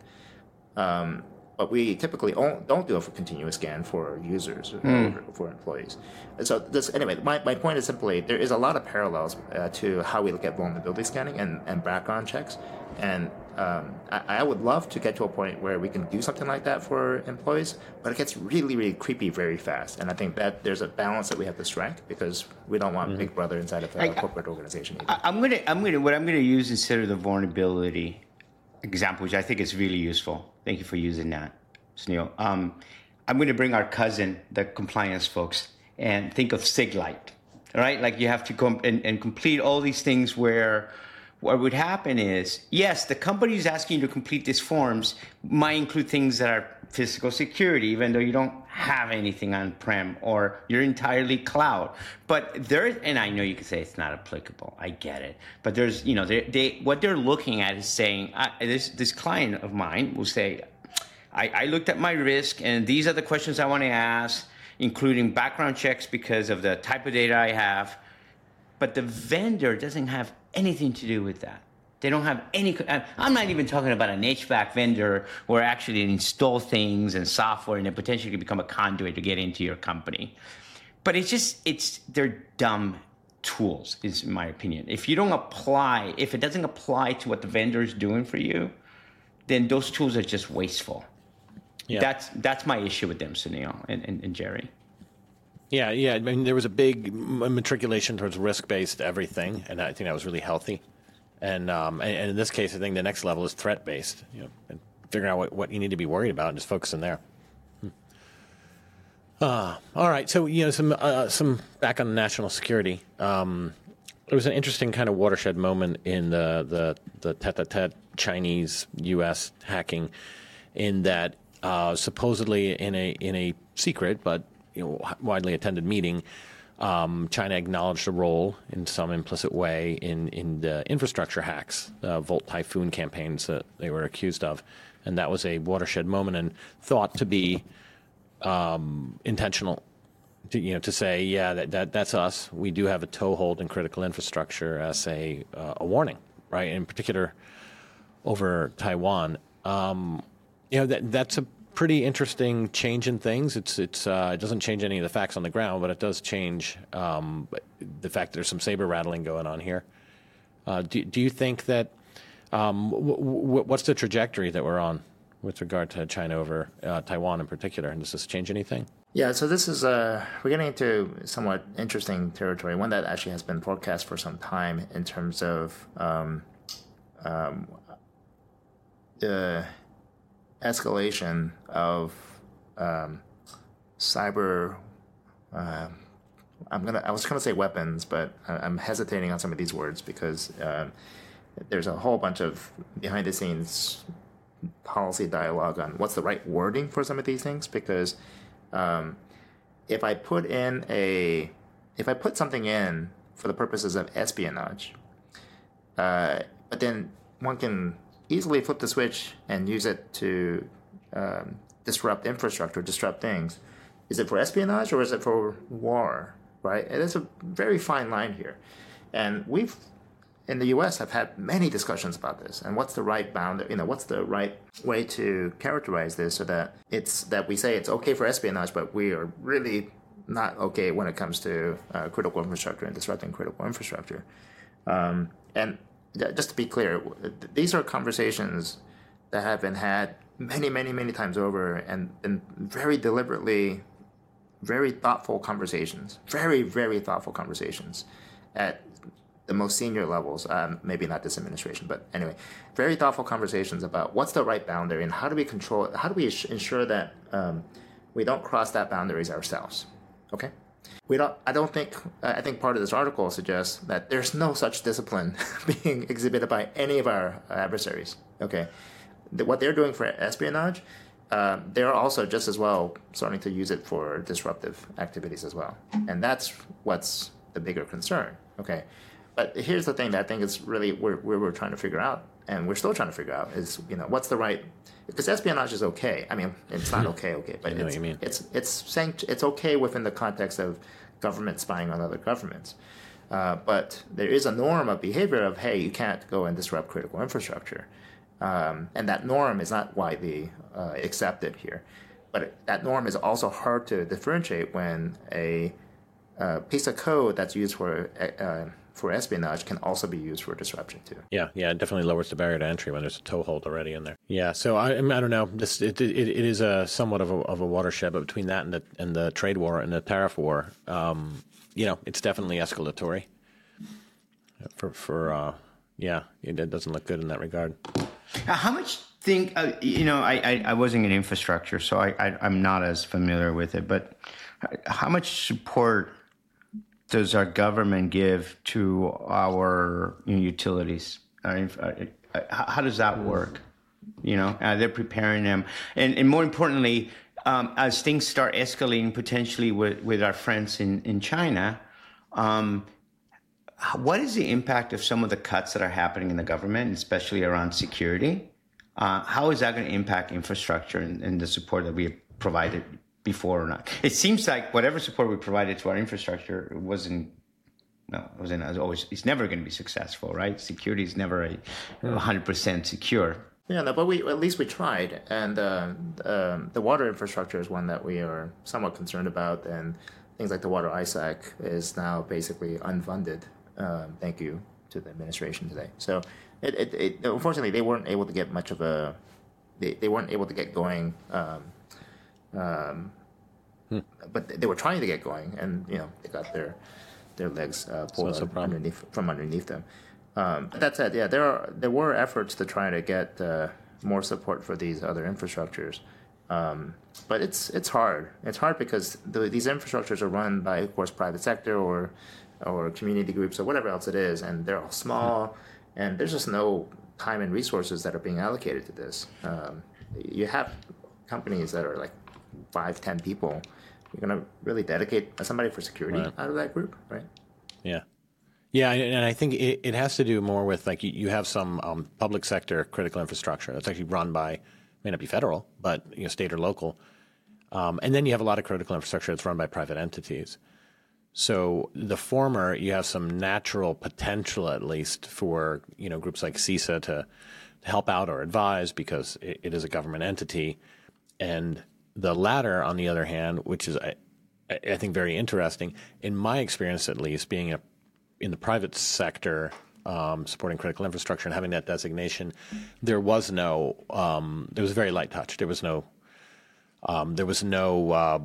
Um, but we typically don't do a continuous scan for users or mm. for employees. And so this, anyway, my, my point is simply there is a lot of parallels uh, to how we look at vulnerability scanning and, and background checks. And um, I, I would love to get to a point where we can do something like that for employees, but it gets really, really creepy very fast. And I think that there's a balance that we have to strike because we don't want mm-hmm. Big Brother inside of a I, corporate organization either. I, I'm gonna, I'm gonna, what I'm gonna use instead of the vulnerability example, which I think is really useful. Thank you for using that, Sunil. Um, I'm going to bring our cousin, the compliance folks, and think of SIG-Lite, right? Like you have to come and, and complete all these things where what would happen is, yes, the company is asking you to complete these forms might include things that are physical security, even though you don't have anything on-prem or you're entirely cloud. But there, and I know you can say it's not applicable. I get it. But there's, you know, they, they what they're looking at is saying, I, this this client of mine will say, I, I looked at my risk and these are the questions I want to ask, including background checks because of the type of data I have. But the vendor doesn't have anything to do with that. They don't have any, I'm not even talking about an H V A C vendor where actually install things and software and it potentially could become a conduit to get into your company. But it's just, it's, they're dumb tools, is my opinion. If you don't apply, if it doesn't apply to what the vendor is doing for you, then those tools are just wasteful. Yeah. That's that's my issue with them, Sunil and, and, and Jerry. Yeah, yeah. I mean, there was a big matriculation towards risk-based everything, and I think that was really healthy. And, um, and and in this case, I think the next level is threat-based. You know, and figuring out what, what you need to be worried about and just focusing there. Hmm. Uh, all right. So you know, some uh, some back on national security. Um, it was an interesting kind of watershed moment in the the the tete-a-tete Chinese U S hacking, in that uh, supposedly in a in a secret but you know, widely attended meeting, um, China acknowledged a role in some implicit way in in the infrastructure hacks, uh, Volt Typhoon campaigns that they were accused of, and that was a watershed moment and thought to be um, intentional. To, you know, to say, yeah, that, that that's us. We do have a toehold in critical infrastructure as a uh, a warning, right? In particular, over Taiwan. Um, you know, that that's a pretty interesting change in things. It's it's uh, it doesn't change any of the facts on the ground, but it does change um, the fact that there's some saber rattling going on here. Uh, do do you think that um, w- w- what's the trajectory that we're on with regard to China over uh, Taiwan in particular? And does this change anything? Yeah, so this is, uh, we're getting into somewhat interesting territory, one that actually has been forecast for some time in terms of um, um, the escalation of um, cyber, uh, I'm gonna, I was going to say weapons, but I'm hesitating on some of these words because uh, there's a whole bunch of behind the scenes policy dialogue on what's the right wording for some of these things, because Um, if I put in a, if I put something in for the purposes of espionage, uh, but then one can easily flip the switch and use it to um, disrupt infrastructure, disrupt things. Is it for espionage or is it for war? Right? And there's a very fine line here, and we've in the U S have had many discussions about this and what's the right bound, you know, what's the right way to characterize this so that it's that we say it's okay for espionage, but we are really not okay when it comes to uh, critical infrastructure and disrupting critical infrastructure. Um, and just to be clear, these are conversations that have been had many, many, many times over and been very deliberately, very thoughtful conversations, very, very thoughtful conversations at the most senior levels, um, maybe not this administration, but anyway, very thoughtful conversations about what's the right boundary and how do we control it, how do we ensure that um, we don't cross that boundaries ourselves, okay? We don't, I don't think, I think part of this article suggests that there's no such discipline being exhibited by any of our adversaries, okay? What they're doing for espionage, uh, they're also just as well starting to use it for disruptive activities as well. And that's what's the bigger concern, okay? But here's the thing that I think is really where, where we're trying to figure out, and we're still trying to figure out, is, you know, what's the right, because espionage is okay. I mean, it's not okay, okay, but I know it's, what you mean. it's it's saying it's okay within the context of government spying on other governments. Uh, but there is a norm of behavior of, hey, you can't go and disrupt critical infrastructure. Um, and that norm is not widely uh, accepted here. But that norm is also hard to differentiate when a uh, piece of code that's used for uh, for espionage can also be used for disruption too. Yeah, yeah, it definitely lowers the barrier to entry when there's a toehold already in there. Yeah, so I, I, mean, I don't know. This it, it, it is a somewhat of a, of a watershed, but between that and the and the trade war and the tariff war, um, you know, it's definitely escalatory. For for uh, yeah, it, it doesn't look good in that regard. How much think uh, you know? I, I I wasn't in infrastructure, so I, I I'm not as familiar with it. But how much support does our government give to our you know, utilities? Uh, uh, how does that work? You know, uh, they're preparing them, and and more importantly, um, as things start escalating potentially with, with our friends in in China, um, what is the impact of some of the cuts that are happening in the government, especially around security? Uh, how is that going to impact infrastructure and, and the support that we have provided before or not? It seems like whatever support we provided to our infrastructure wasn't, no, it wasn't as always, it's never going to be successful, right? Security is never a one hundred percent secure. Yeah, no, but we at least we tried. And uh, um, the water infrastructure is one that we are somewhat concerned about. And things like the water I S A C is now basically unfunded. Um, thank you to the administration today. So it, it, it, unfortunately, they weren't able to get much of a, they, they weren't able to get going. Um, um, hmm. But they were trying to get going, and you know they got their their legs uh, pulled so un- underneath from underneath them. Um, that said, yeah, there are there were efforts to try to get uh, more support for these other infrastructures, um, but it's it's hard. It's hard because the, these infrastructures are run by, of course, private sector or or community groups or whatever else it is, and they're all small, hmm. and there's just no time and resources that are being allocated to this. Um, you have companies that are like five, ten people, you're going to really dedicate somebody for security right. out of that group, right? Yeah. Yeah, and I think it, it has to do more with, like, you, you have some um, public sector critical infrastructure that's actually run by, may not be federal, but you know, state or local. Um, and then you have a lot of critical infrastructure that's run by private entities. So the former, you have some natural potential, at least, for you know groups like CISA to, to help out or advise because it, it is a government entity. And the latter, on the other hand, which is, I, I think, very interesting, in my experience at least, being a, in the private sector, um, supporting critical infrastructure and having that designation, there was no, um, there was very light touch. There was no, um, there was no, uh,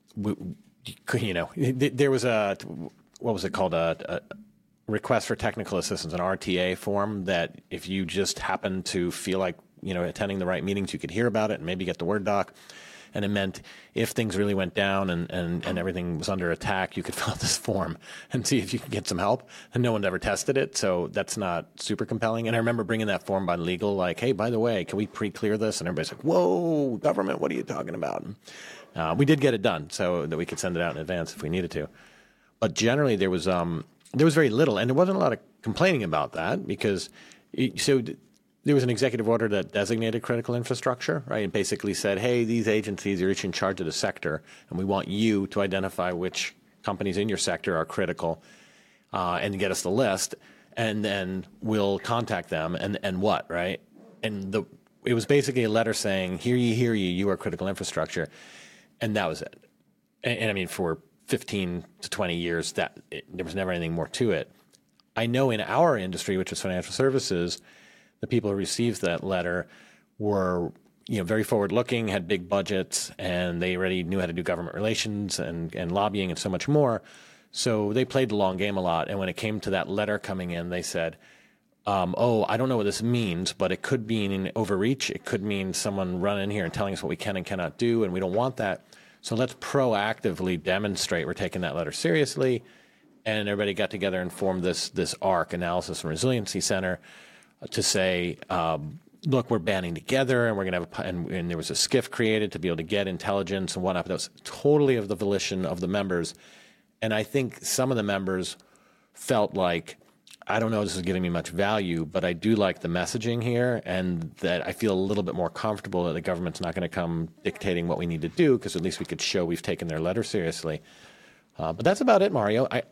w- you know, there was a, what was it called, a, a request for technical assistance, an R T A form that if you just happened to feel like, you know, attending the right meetings, you could hear about it and maybe get the Word doc. And it meant if things really went down and, and, and everything was under attack, you could fill out this form and see if you could get some help. And no one ever tested it, so that's not super compelling. And I remember bringing that form by legal, like, hey, by the way, can we pre-clear this? And everybody's like, whoa, government, what are you talking about? And, uh, we did get it done so that we could send it out in advance if we needed to. But generally there was um, there was very little, and there wasn't a lot of complaining about that because it, so. There was an executive order that designated critical infrastructure, right? And basically said, hey, these agencies are each in charge of the sector, and we want you to identify which companies in your sector are critical uh, and get us the list, and then we'll contact them and, and what, right? And the it was basically a letter saying, hear ye, hear ye, you are critical infrastructure. And that was it. And, and I mean, for fifteen to twenty years, that it, there was never anything more to it. I know in our industry, which is financial services, the people who received that letter were, you know, very forward-looking, had big budgets, and they already knew how to do government relations and, and lobbying and so much more. So they played the long game a lot. And when it came to that letter coming in, they said, um, oh, I don't know what this means, but it could mean overreach. It could mean someone running in here and telling us what we can and cannot do, and we don't want that. So let's proactively demonstrate we're taking that letter seriously. And everybody got together and formed this, this A R C, Analysis and Resiliency Center, to say, um, look, we're banding together, and we're going to have, a, and, and there was a SCIF created to be able to get intelligence and whatnot. But that was totally of the volition of the members, and I think some of the members felt like, I don't know, this is giving me much value, but I do like the messaging here, and that I feel a little bit more comfortable that the government's not going to come dictating what we need to do, because at least we could show we've taken their letter seriously. Uh, but that's about it, Mario. I,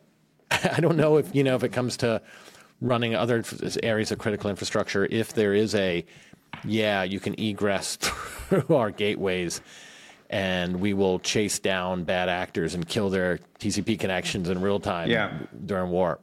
I don't know if you know if it comes to running other areas of critical infrastructure, if there is a, yeah, you can egress through our gateways and we will chase down bad actors and kill their T C P connections in real time yeah. during war.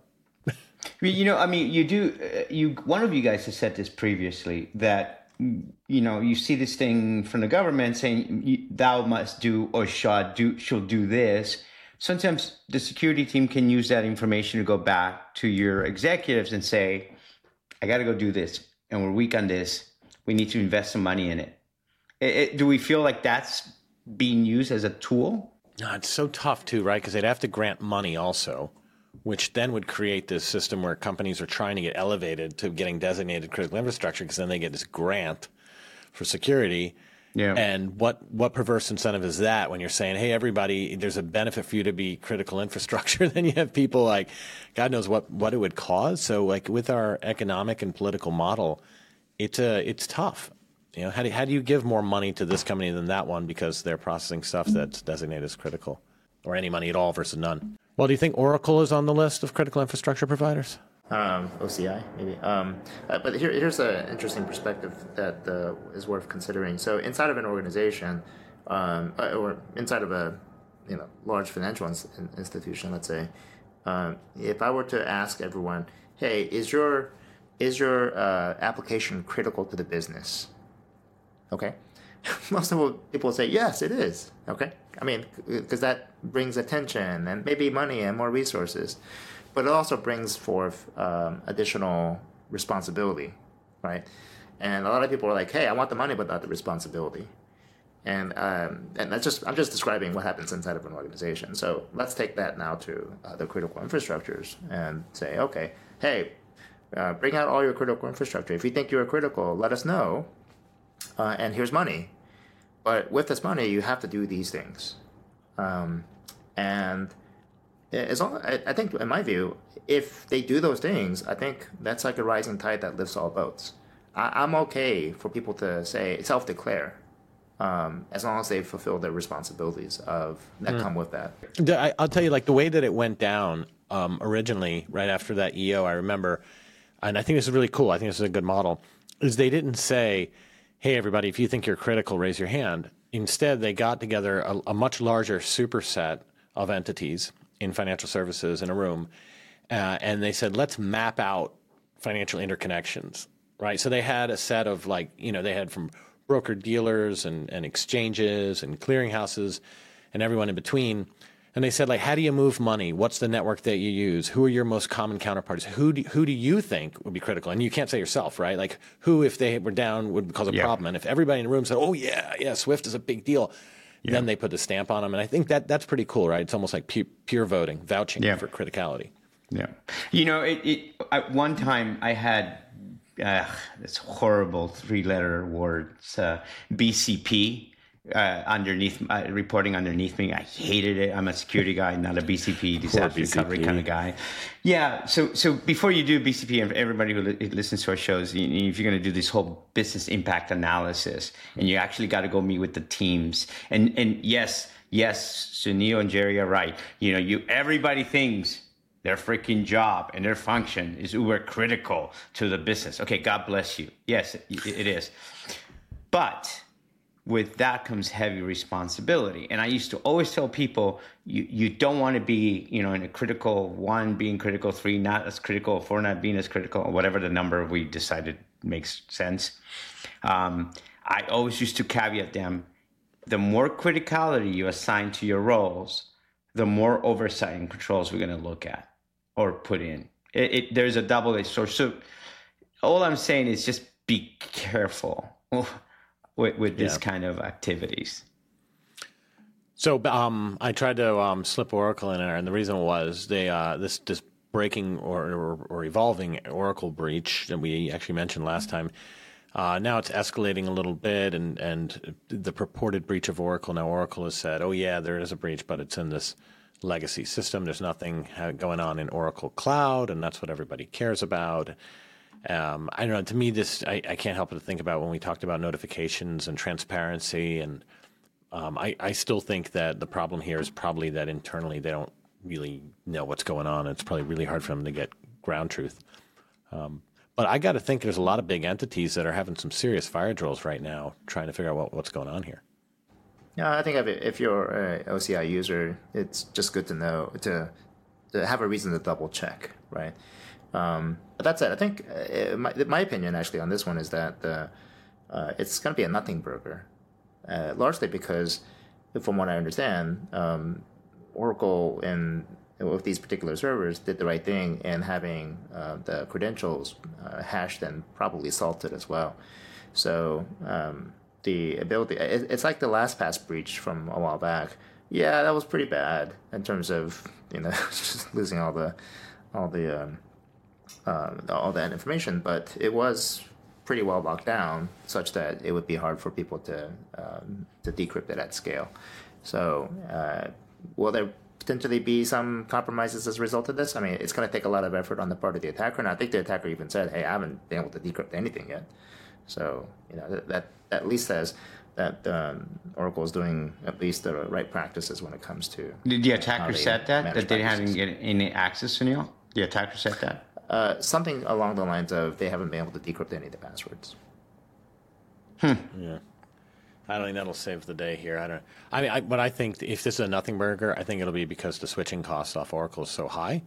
You know, I mean, you do, uh, you, one of you guys has said this previously, that, you know, you see this thing from the government saying, thou must do or shall do, shall do this. Sometimes the security team can use that information to go back to your executives and say, I got to go do this, and we're weak on this. We need to invest some money in it. It, it. Do we feel like that's being used as a tool? No, it's so tough too, right? Because they'd have to grant money also, which then would create this system where companies are trying to get elevated to getting designated critical infrastructure because then they get this grant for security. Yeah. And what, what perverse incentive is that when you're saying, hey, everybody, there's a benefit for you to be critical infrastructure? Then you have people like, God knows what, what it would cause. So like with our economic and political model, it's uh, it's tough. You know, how do, how do you give more money to this company than that one because they're processing stuff that's designated as critical, or any money at all versus none? Well, do you think Oracle is on the list of critical infrastructure providers? Um, O C I, maybe. Um, uh, but here, here's an interesting perspective that uh, is worth considering. So inside of an organization, um, or inside of a you know large financial ins- institution, let's say, um, if I were to ask everyone, hey, is your is your uh, application critical to the business? Okay. Most of the people say, yes, it is. Okay. I mean, because that brings attention and maybe money and more resources. But it also brings forth um, additional responsibility, right? And a lot of people are like, "Hey, I want the money, but not the responsibility." And um, and that's just I'm just describing what happens inside of an organization. So let's take that now to uh, the critical infrastructures and say, "Okay, hey, uh, bring out all your critical infrastructure. If you think you're critical, let us know, uh, and here's money." but with this money, you have to do these things. Um, and as long, I, I think, in my view, if they do those things, I think that's like a rising tide that lifts all boats. I, I'm okay for people to say, self-declare, um, as long as they fulfill their responsibilities of that mm. come with that. I, I'll tell you, like the way that it went down um, originally, right after that E O, I remember, and I think this is really cool, I think this is a good model, is they didn't say, hey, everybody, if you think you're critical, raise your hand. Instead, they got together a, a much larger superset of entities in financial services in a room, uh, and they said, let's map out financial interconnections, right? So they had a set of like, you know, they had from broker-dealers and, and exchanges and clearinghouses and everyone in between. And they said, like, how do you move money? What's the network that you use? Who are your most common counterparties? Who do, who do you think would be critical? And you can't say yourself, right? Like, who, if they were down, would cause a yeah. problem? And if everybody in the room said, oh, yeah, yeah, Swift is a big deal, yeah. then they put the stamp on them. And I think that that's pretty cool, right? It's almost like pure, pure voting, vouching yeah. for criticality. Yeah. You know, it, it, at one time I had uh, this horrible three-letter word, uh, B C P. Uh, underneath uh, reporting underneath me. I hated it. I'm a security guy, not a B C P disaster recovery kind of guy. Yeah. So so before you do B C P, and everybody who li- listens to our shows, you, if you're going to do this whole business impact analysis, and you actually got to go meet with the teams. And and yes, yes, Sunil and Jerry are right. You know, you everybody thinks their freaking job and their function is uber critical to the business. Okay, God bless you. Yes, it, it is. But with that comes heavy responsibility. And I used to always tell people, you, you don't want to be, you know, in a critical one, being critical, three, not as critical, four, not being as critical, or whatever the number we decided makes sense. Um, I always used to caveat them, the more criticality you assign to your roles, the more oversight and controls we're going to look at or put in. It, it, there's a double-edged sword. So all I'm saying is just be careful with, with this yeah. kind of activities. So um, I tried to um, slip Oracle in there, and the reason was they uh, this this breaking or, or, or evolving Oracle breach that we actually mentioned last time. Uh, now it's escalating a little bit, and, and the purported breach of Oracle. Now Oracle has said, oh, yeah, there is a breach, but it's in this legacy system. There's nothing going on in Oracle Cloud, and that's what everybody cares about. Um, I don't know. To me, this I, I can't help but to think about when we talked about notifications and transparency, and um, I, I still think that the problem here is probably that internally they don't really know what's going on. It's probably really hard for them to get ground truth. Um, but I got to think there's a lot of big entities that are having some serious fire drills right now, trying to figure out what, what's going on here. Yeah, I think if, if you're an O C I user, it's just good to know to to have a reason to double check, right? Um, but that said, I think uh, my, my opinion actually on this one is that uh, uh, it's going to be a nothing burger, uh, largely because, from what I understand, um, Oracle and with these particular servers did the right thing in having uh, the credentials uh, hashed and probably salted as well. So um, the ability, it, it's like the LastPass breach from a while back. Yeah, that was pretty bad in terms of you know just losing all the all the um, uh, all that information, but it was pretty well locked down, such that it would be hard for people to um, to decrypt it at scale. So, uh, will there potentially be some compromises as a result of this? I mean, it's going to take a lot of effort on the part of the attacker, and I think the attacker even said, "Hey, I haven't been able to decrypt anything yet." So, you know, that that at least says that um, Oracle is doing at least the right practices when it comes to. Did the attacker set that that they hadn't get any access, Sunil? The attacker set that. Uh, something along the lines of they haven't been able to decrypt any of the passwords. Hmm. Yeah. I don't think that'll save the day here. I don't. I mean, I, but I think if this is a nothing burger, I think it'll be because the switching cost off Oracle is so high,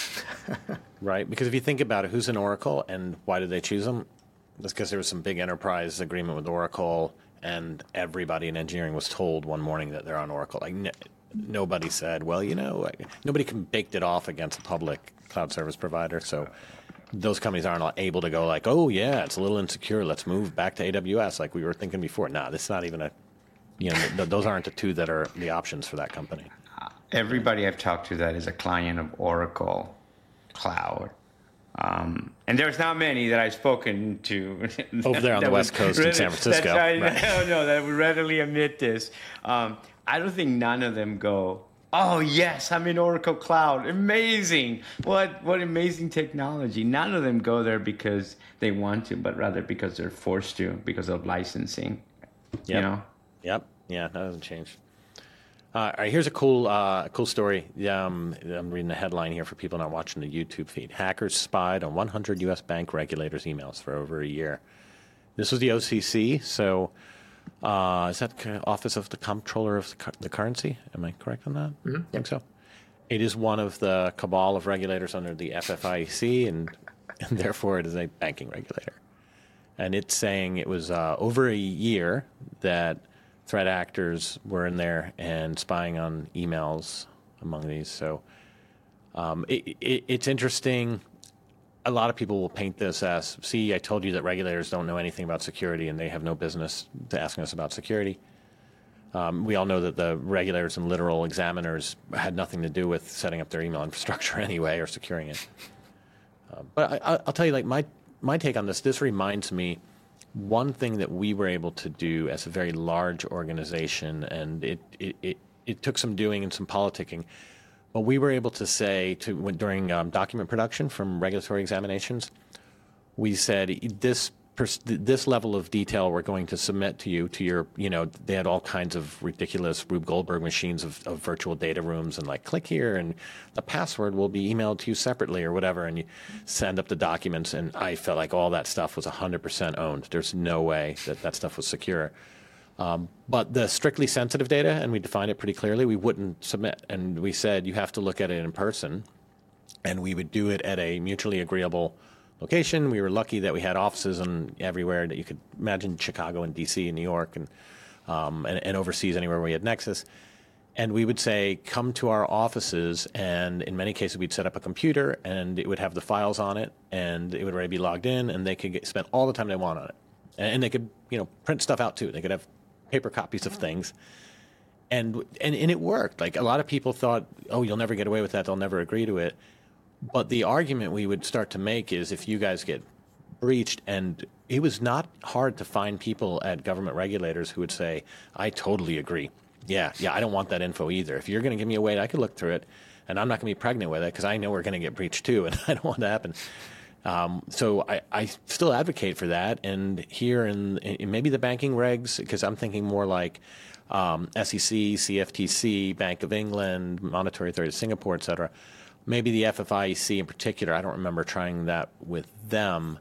right? Because if you think about it, who's in Oracle and why did they choose them? That's because there was some big enterprise agreement with Oracle, and everybody in engineering was told one morning that they're on Oracle. Like n- nobody said, well, you know, nobody can baked it off against a public cloud service provider. So those companies aren't able to go like, oh, yeah, it's a little insecure. Let's move back to A W S like we were thinking before. No, this is not even a, you know, th- those aren't the two that are the options for that company. Everybody I've talked to that is a client of Oracle Cloud Um, and there's not many that I've spoken to over there on the West Coast in San Francisco. I right. don't know that would readily admit this. Um, I don't think none of them go, oh yes, I'm in Oracle Cloud. Amazing! What what amazing technology! None of them go there because they want to, but rather because they're forced to because of licensing. Yep. You know. Yep. Yeah, that doesn't change. Uh, all right, here's a cool, uh, cool story. Um, I'm reading the headline here for people not watching the YouTube feed. Hackers spied on one hundred U S bank regulators' emails for over a year. This was the O C C, so uh, is that the Office of the Comptroller of the Currency? Am I correct on that? Mm-hmm. I think so. It is one of the cabal of regulators under the F F I C, and, and therefore it is a banking regulator. And it's saying it was uh, over a year that threat actors were in there and spying on emails among these. So um, it, it, it's interesting. A lot of people will paint this as, see, I told you that regulators don't know anything about security and they have no business to asking us about security. Um, we all know that the regulators and literal examiners had nothing to do with setting up their email infrastructure anyway or securing it. Uh, but I, I'll tell you, like, my, my take on this, this reminds me one thing that we were able to do as a very large organization, and it, it, it, it took some doing and some politicking, but we were able to say to when, during um, document production from regulatory examinations, we said this pers- this level of detail we're going to submit to you to your, you know, they had all kinds of ridiculous Rube Goldberg machines of, of virtual data rooms and like click here and the password will be emailed to you separately or whatever, and you send up the documents, and I felt like all that stuff was one hundred percent owned. There's no way that that stuff was secure. Um, but the strictly sensitive data, and we defined it pretty clearly, we wouldn't submit. And we said you have to look at it in person, and we would do it at a mutually agreeable location. We were lucky that we had offices in everywhere that you could imagine, Chicago and D C and New York and, um, and, and overseas anywhere we had Nexus. And we would say, come to our offices, and in many cases we'd set up a computer and it would have the files on it and it would already be logged in, and they could get, spend all the time they want on it. And, and they could, you know, print stuff out too. They could have paper copies of things. And, and, and it worked. Like, a lot of people thought, oh, you'll never get away with that. They'll never agree to it. But the argument we would start to make is if you guys get breached, and it was not hard to find people at government regulators who would say, I totally agree. Yeah, yeah, I don't want that info either. If you're going to give me a way, I could look through it, and I'm not going to be pregnant with it because I know we're going to get breached too, and I don't want that to happen. Um, so I, I still advocate for that. And here in, in maybe the banking regs, because I'm thinking more like um, S E C, C F T C, Bank of England, Monetary Authority of Singapore, et cetera. Maybe the F F I C in particular, I don't remember trying that with them.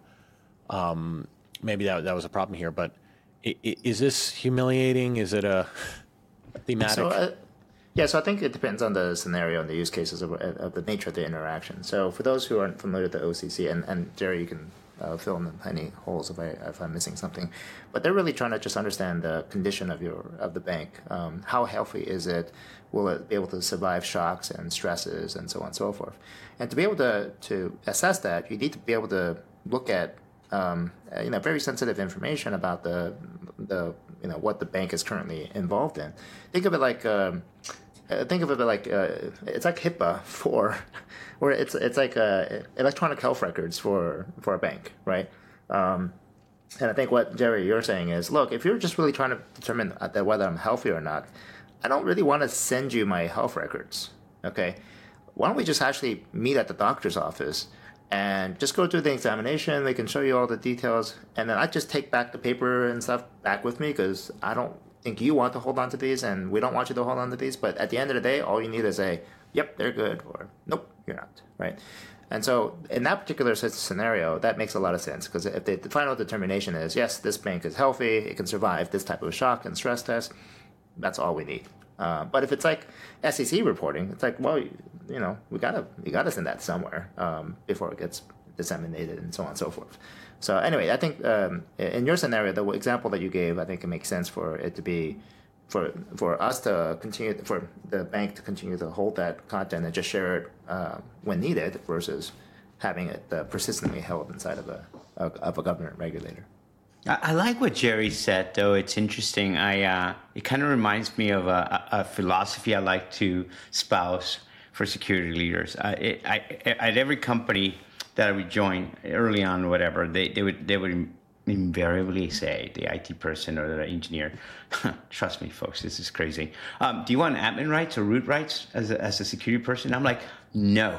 Um, maybe that that was a problem here. But I, I, is this humiliating? Is it a thematic? So, uh, yeah, so I think it depends on the scenario and the use cases of, of the nature of the interaction. So for those who aren't familiar with the O C C, and, and Jerry, you can uh, fill in any holes if, I, if I'm missing something, but they're really trying to just understand the condition of your of the bank. Um, how healthy is it? Will it be able to survive shocks and stresses and so on and so forth? And to be able to, to assess that, you need to be able to look at um, you know, very sensitive information about the the you know what the bank is currently involved in. Think of it like um, think of it like uh, it's like HIPAA for, or it's it's like uh, electronic health records for for a bank, right? Um, and I think what Jerry you're saying is, look, if you're just really trying to determine that whether I'm healthy or not, I don't really want to send you my health records. Okay, why don't we just actually meet at the doctor's office and just go through the examination? They can show you all the details, and then I just take back the paper and stuff back with me because I don't think you want to hold on to these, and we don't want you to hold on to these. But at the end of the day, all you need is a, yep, they're good, or nope, you're not, right? And so in that particular scenario, that makes a lot of sense, because if the, the final determination is, yes, this bank is healthy, it can survive this type of shock and stress test, that's all we need. Uh, but if it's like S E C reporting, it's like, well, you, you know, we gotta we gotta send that somewhere um, before it gets disseminated and so on and so forth. So anyway, I think um, in your scenario, the example that you gave, I think it makes sense for it to be, for for us to continue, for the bank to continue to hold that content and just share it uh, when needed, versus having it uh, persistently held inside of a of a government regulator. I like what Jerry said, though. It's interesting. I uh, it kind of reminds me of a, a philosophy I like to espouse for security leaders. Uh, it, I, at every company, that I would join early on, or whatever, they, they would they would invariably say, the I T person or the engineer, trust me, folks, this is crazy. Um, do you want admin rights or root rights as a, as a security person? I'm like, no,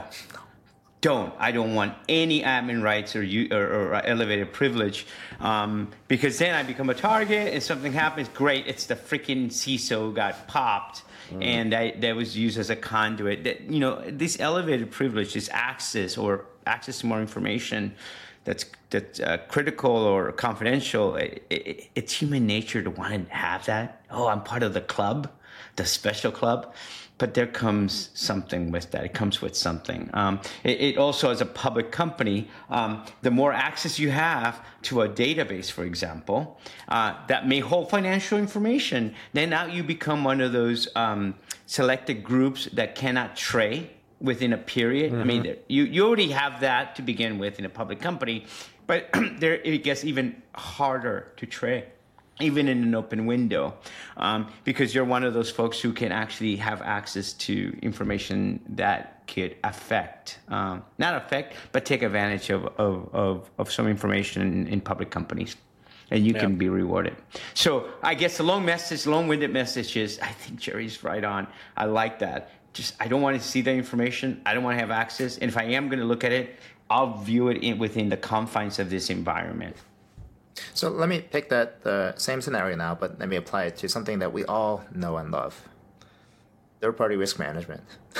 don't. I don't want any admin rights or, you, or, or elevated privilege, um, because then I become a target and something happens. Great, it's the freaking C I S O got popped. Mm. And I, that was used as a conduit. That, you know, this elevated privilege, is access or access to more information that's that's uh, critical or confidential. It, it, it's human nature to want to have that. Oh, I'm part of the club, the special club. But there comes something with that. It comes with something. Um, it, it also, as a public company, um, the more access you have to a database, for example, uh, that may hold financial information, then now you become one of those um, selected groups that cannot trade within a period. Mm-hmm. I mean, you, you already have that to begin with in a public company, but there it gets even harder to trade, even in an open window, um, because you're one of those folks who can actually have access to information that could affect, um, not affect, but take advantage of, of, of, of some information in, in public companies. And you yeah. can be rewarded. So I guess the long message, long-winded message is, I think Jerry's right on. I like that. Just, I don't want to see the information. I don't want to have access. And if I am going to look at it, I'll view it in, within the confines of this environment. So let me take that uh, same scenario now, but let me apply it to something that we all know and love. Third-party risk management.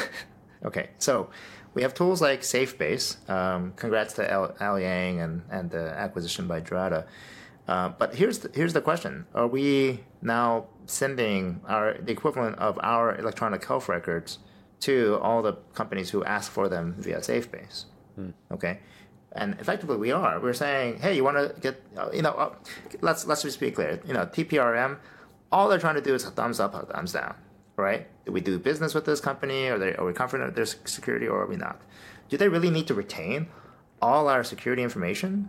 Okay, so we have tools like SafeBase. Um, congrats to Al, Al Yang and, and the acquisition by Drata. Uh, but here's the, here's the question. Are we now sending our the equivalent of our electronic health records to all the companies who ask for them via SafeBase? Hmm. Okay? And effectively, we are. We're saying, hey, you want to get, you know, uh, let's let's just be clear. You know, T P R M, all they're trying to do is a thumbs up, a thumbs down, right? Do we do business with this company? Are they are we confident of their security, or are we not? Do they really need to retain all our security information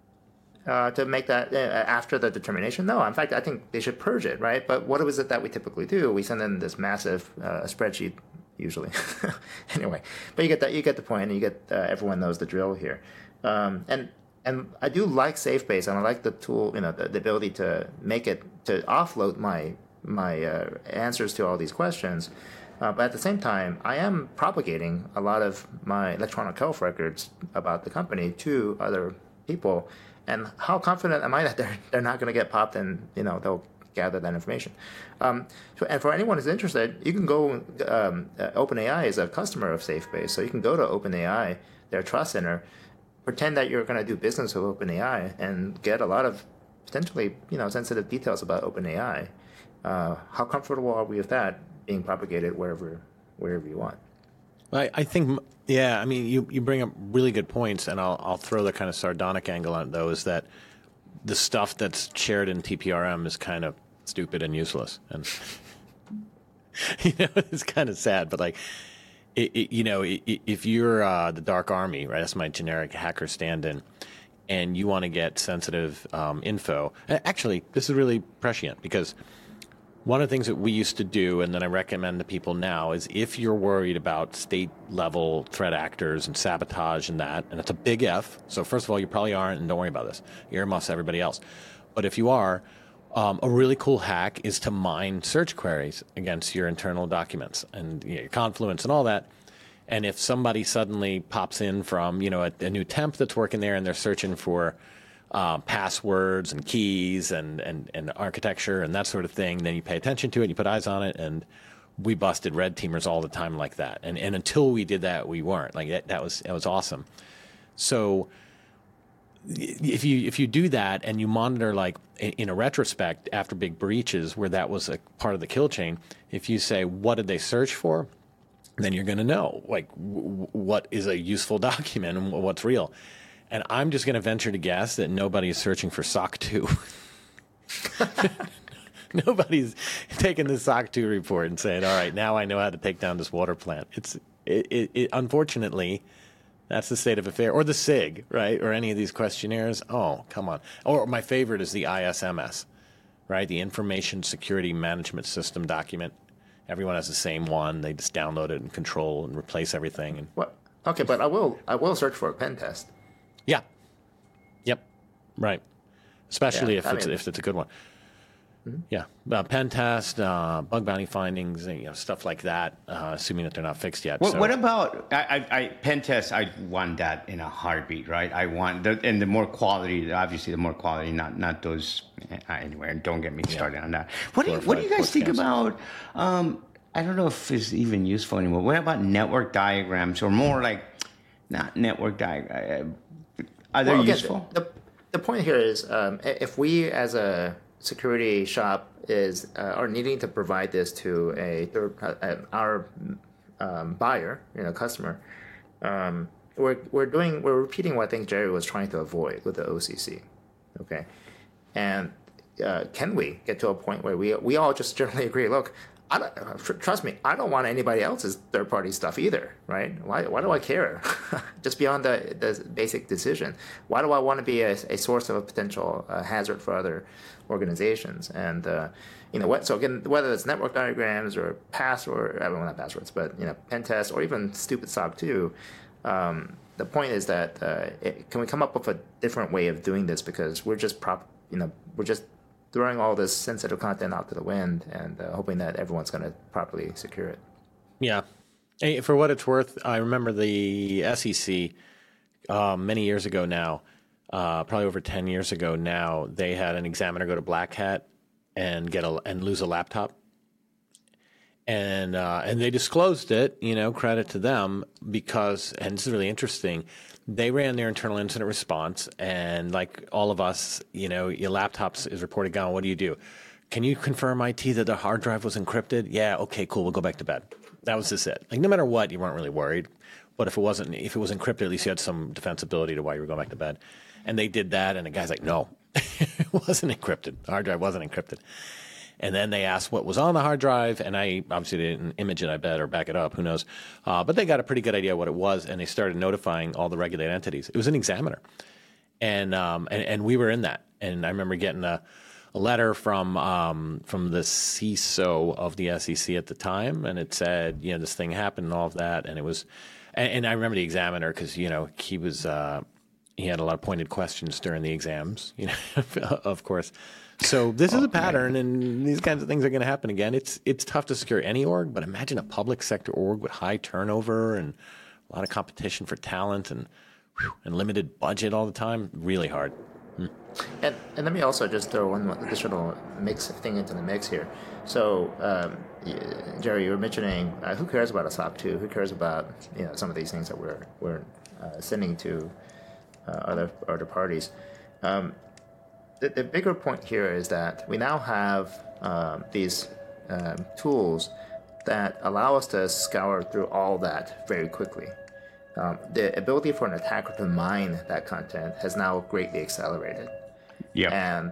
uh, to make that uh, after the determination? No. In fact, I think they should purge it, right? But what is it that we typically do? We send in this massive uh, spreadsheet, usually. Anyway, but you get that. You get the point, and you get uh, everyone knows the drill here. Um, and and I do like SafeBase, and I like the tool, you know, the, the ability to make it to offload my my uh, answers to all these questions. Uh, but at the same time, I am propagating a lot of my electronic health records about the company to other people. And how confident am I that they're they're not going to get popped and, you know, they'll gather that information? Um, so, and for anyone who's interested, you can go. Um, uh, OpenAI is a customer of SafeBase, so you can go to OpenAI, their trust center, pretend that you're going to do business with OpenAI, and get a lot of potentially, you know, sensitive details about OpenAI. Uh, how comfortable are we with that being propagated wherever wherever you want? I, I think, yeah. I mean, you, you bring up really good points, and I'll I'll throw the kind of sardonic angle on those, that the stuff that's shared in T P R M is kind of stupid and useless, and you know, it's kind of sad, but like. It, it, you know, it, if you're uh, the Dark Army, right? That's my generic hacker stand-in, and you want to get sensitive um, info. Actually, this is really prescient, because one of the things that we used to do, and that I recommend to people now, is if you're worried about state-level threat actors and sabotage and that, and it's a big F. So first of all, you probably aren't, and don't worry about this. Earmuffs everybody else. But if you are, Um, a really cool hack is to mine search queries against your internal documents and, you know, your Confluence and all that. And if somebody suddenly pops in from, you know, a, a new temp that's working there, and they're searching for uh, passwords and keys and, and, and architecture and that sort of thing, then you pay attention to it, you put eyes on it. And we busted red teamers all the time like that. And and until we did that, we weren't. Like that, that was that was awesome. So if you if you do that and you monitor, like in a retrospect after big breaches where that was a part of the kill chain, if you say, what did they search for, then you're going to know, like, w- what is a useful document and what's real. And I'm just going to venture to guess that nobody is searching for S O C two. Nobody's taking the S O C two report and saying, all right, now I know how to take down this water plant. It's it, it, it unfortunately, that's the state of affair. Or the SIG, right? Or any of these questionnaires. Oh, come on. Or my favorite is the I S M S, right? The Information Security Management System document. Everyone has the same one. They just download it and control and replace everything. And what? Okay, but I will I will search for a pen test. Yeah. Yep. Right. Especially Yeah, if I it's mean- if it's a good one. Yeah, uh, pen test, uh, bug bounty findings, you know, stuff like that. Uh, assuming that they're not fixed yet. What, so. what about I, I, I pen test? I want that in a heartbeat, right? I want the, and the more quality, obviously, the more quality, not not those uh, anywhere. And don't get me started on that. What do you, what do you guys think about? Um, I don't know if it's even useful anymore. What about network diagrams, or more like not network diagrams? Are they Well, again, useful? The, the point here is, um, if we as a security shop is uh, are needing to provide this to a third uh, our um, buyer, you know, customer, um, we're we're doing we're repeating what I think Jerry was trying to avoid with the O C C, okay, and uh, can we get to a point where we we all just generally agree? Look, I don't, tr- trust me, I don't want anybody else's third party stuff either, right? Why why do I care? Just beyond the the basic decision, why do I want to be a, a source of a potential uh, hazard for other organizations? And uh, you know what? So again, whether it's network diagrams or password, I mean, not passwords, but you know, pen tests or even stupid S O C two. Um, the point is that uh, it, can we come up with a different way of doing this? Because we're just prop, you know, we're just throwing all this sensitive content out to the wind and uh, hoping that everyone's going to properly secure it. Yeah. Hey, for what it's worth, I remember the S E C uh, many years ago now, uh, probably over ten years ago now, they had an examiner go to Black Hat and get a and lose a laptop. And uh, and they disclosed it, you know, credit to them, because, and this is really interesting, they ran their internal incident response, and like all of us, you know, your laptop is reported gone. What do you do? Can you confirm I T that the hard drive was encrypted? Yeah, okay, cool, we'll go back to bed. That was just it. Like, no matter what, you weren't really worried. But if it wasn't, if it was encrypted, at least you had some defensibility to why you were going back to bed. And they did that, and the guy's like, no, it wasn't encrypted. The hard drive wasn't encrypted. And then they asked what was on the hard drive, and I obviously didn't image it, I bet, or back it up, who knows. Uh, but they got a pretty good idea what it was, and they started notifying all the regulated entities. It was an examiner. And um, and, and we were in that. And I remember getting a, a letter from um, from the C I S O of the S E C at the time, and it said, you know, this thing happened and all of that. And it was, and, and I remember the examiner because, you know, he was, uh, he had a lot of pointed questions during the exams, you know, of course. So this is a pattern, and these kinds of things are going to happen again. It's it's tough to secure any org, but imagine a public sector org with high turnover and a lot of competition for talent and whew, and limited budget all the time. Really hard. Hmm. And, and let me also just throw one additional mix thing into the mix here. So, um, Jerry, you were mentioning uh, who cares about a S O C two? Who cares about, you know, some of these things that we're we're uh, sending to uh, other other parties? Um, The, the bigger point here is that we now have um, these um, tools that allow us to scour through all that very quickly. Um, the ability for an attacker to mine that content has now greatly accelerated. Yeah. And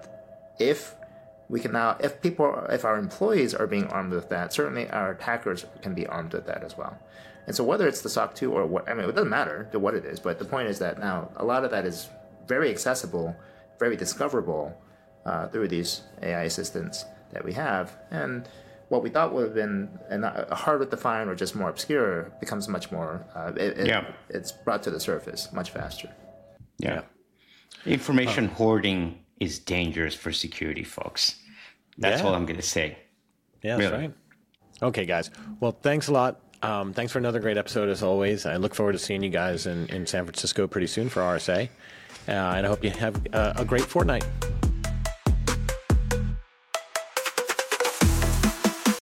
if we can now, if people, if our employees are being armed with that, certainly our attackers can be armed with that as well. And so whether it's the S O C two or what, I mean, it doesn't matter to what it is, but the point is that now a lot of that is very accessible, very discoverable uh, through these A I assistants that we have. And what we thought would have been a harder to find or just more obscure becomes much more, uh, it, it, yeah. it's brought to the surface much faster. Yeah. Information uh, hoarding is dangerous for security, folks. That's yeah. all I'm going to say. Yeah, that's really. right. Okay, guys. Well, thanks a lot. Um, thanks for another great episode, as always. I look forward to seeing you guys in, in San Francisco pretty soon for R S A. Uh, and I hope you have uh, a great fortnight.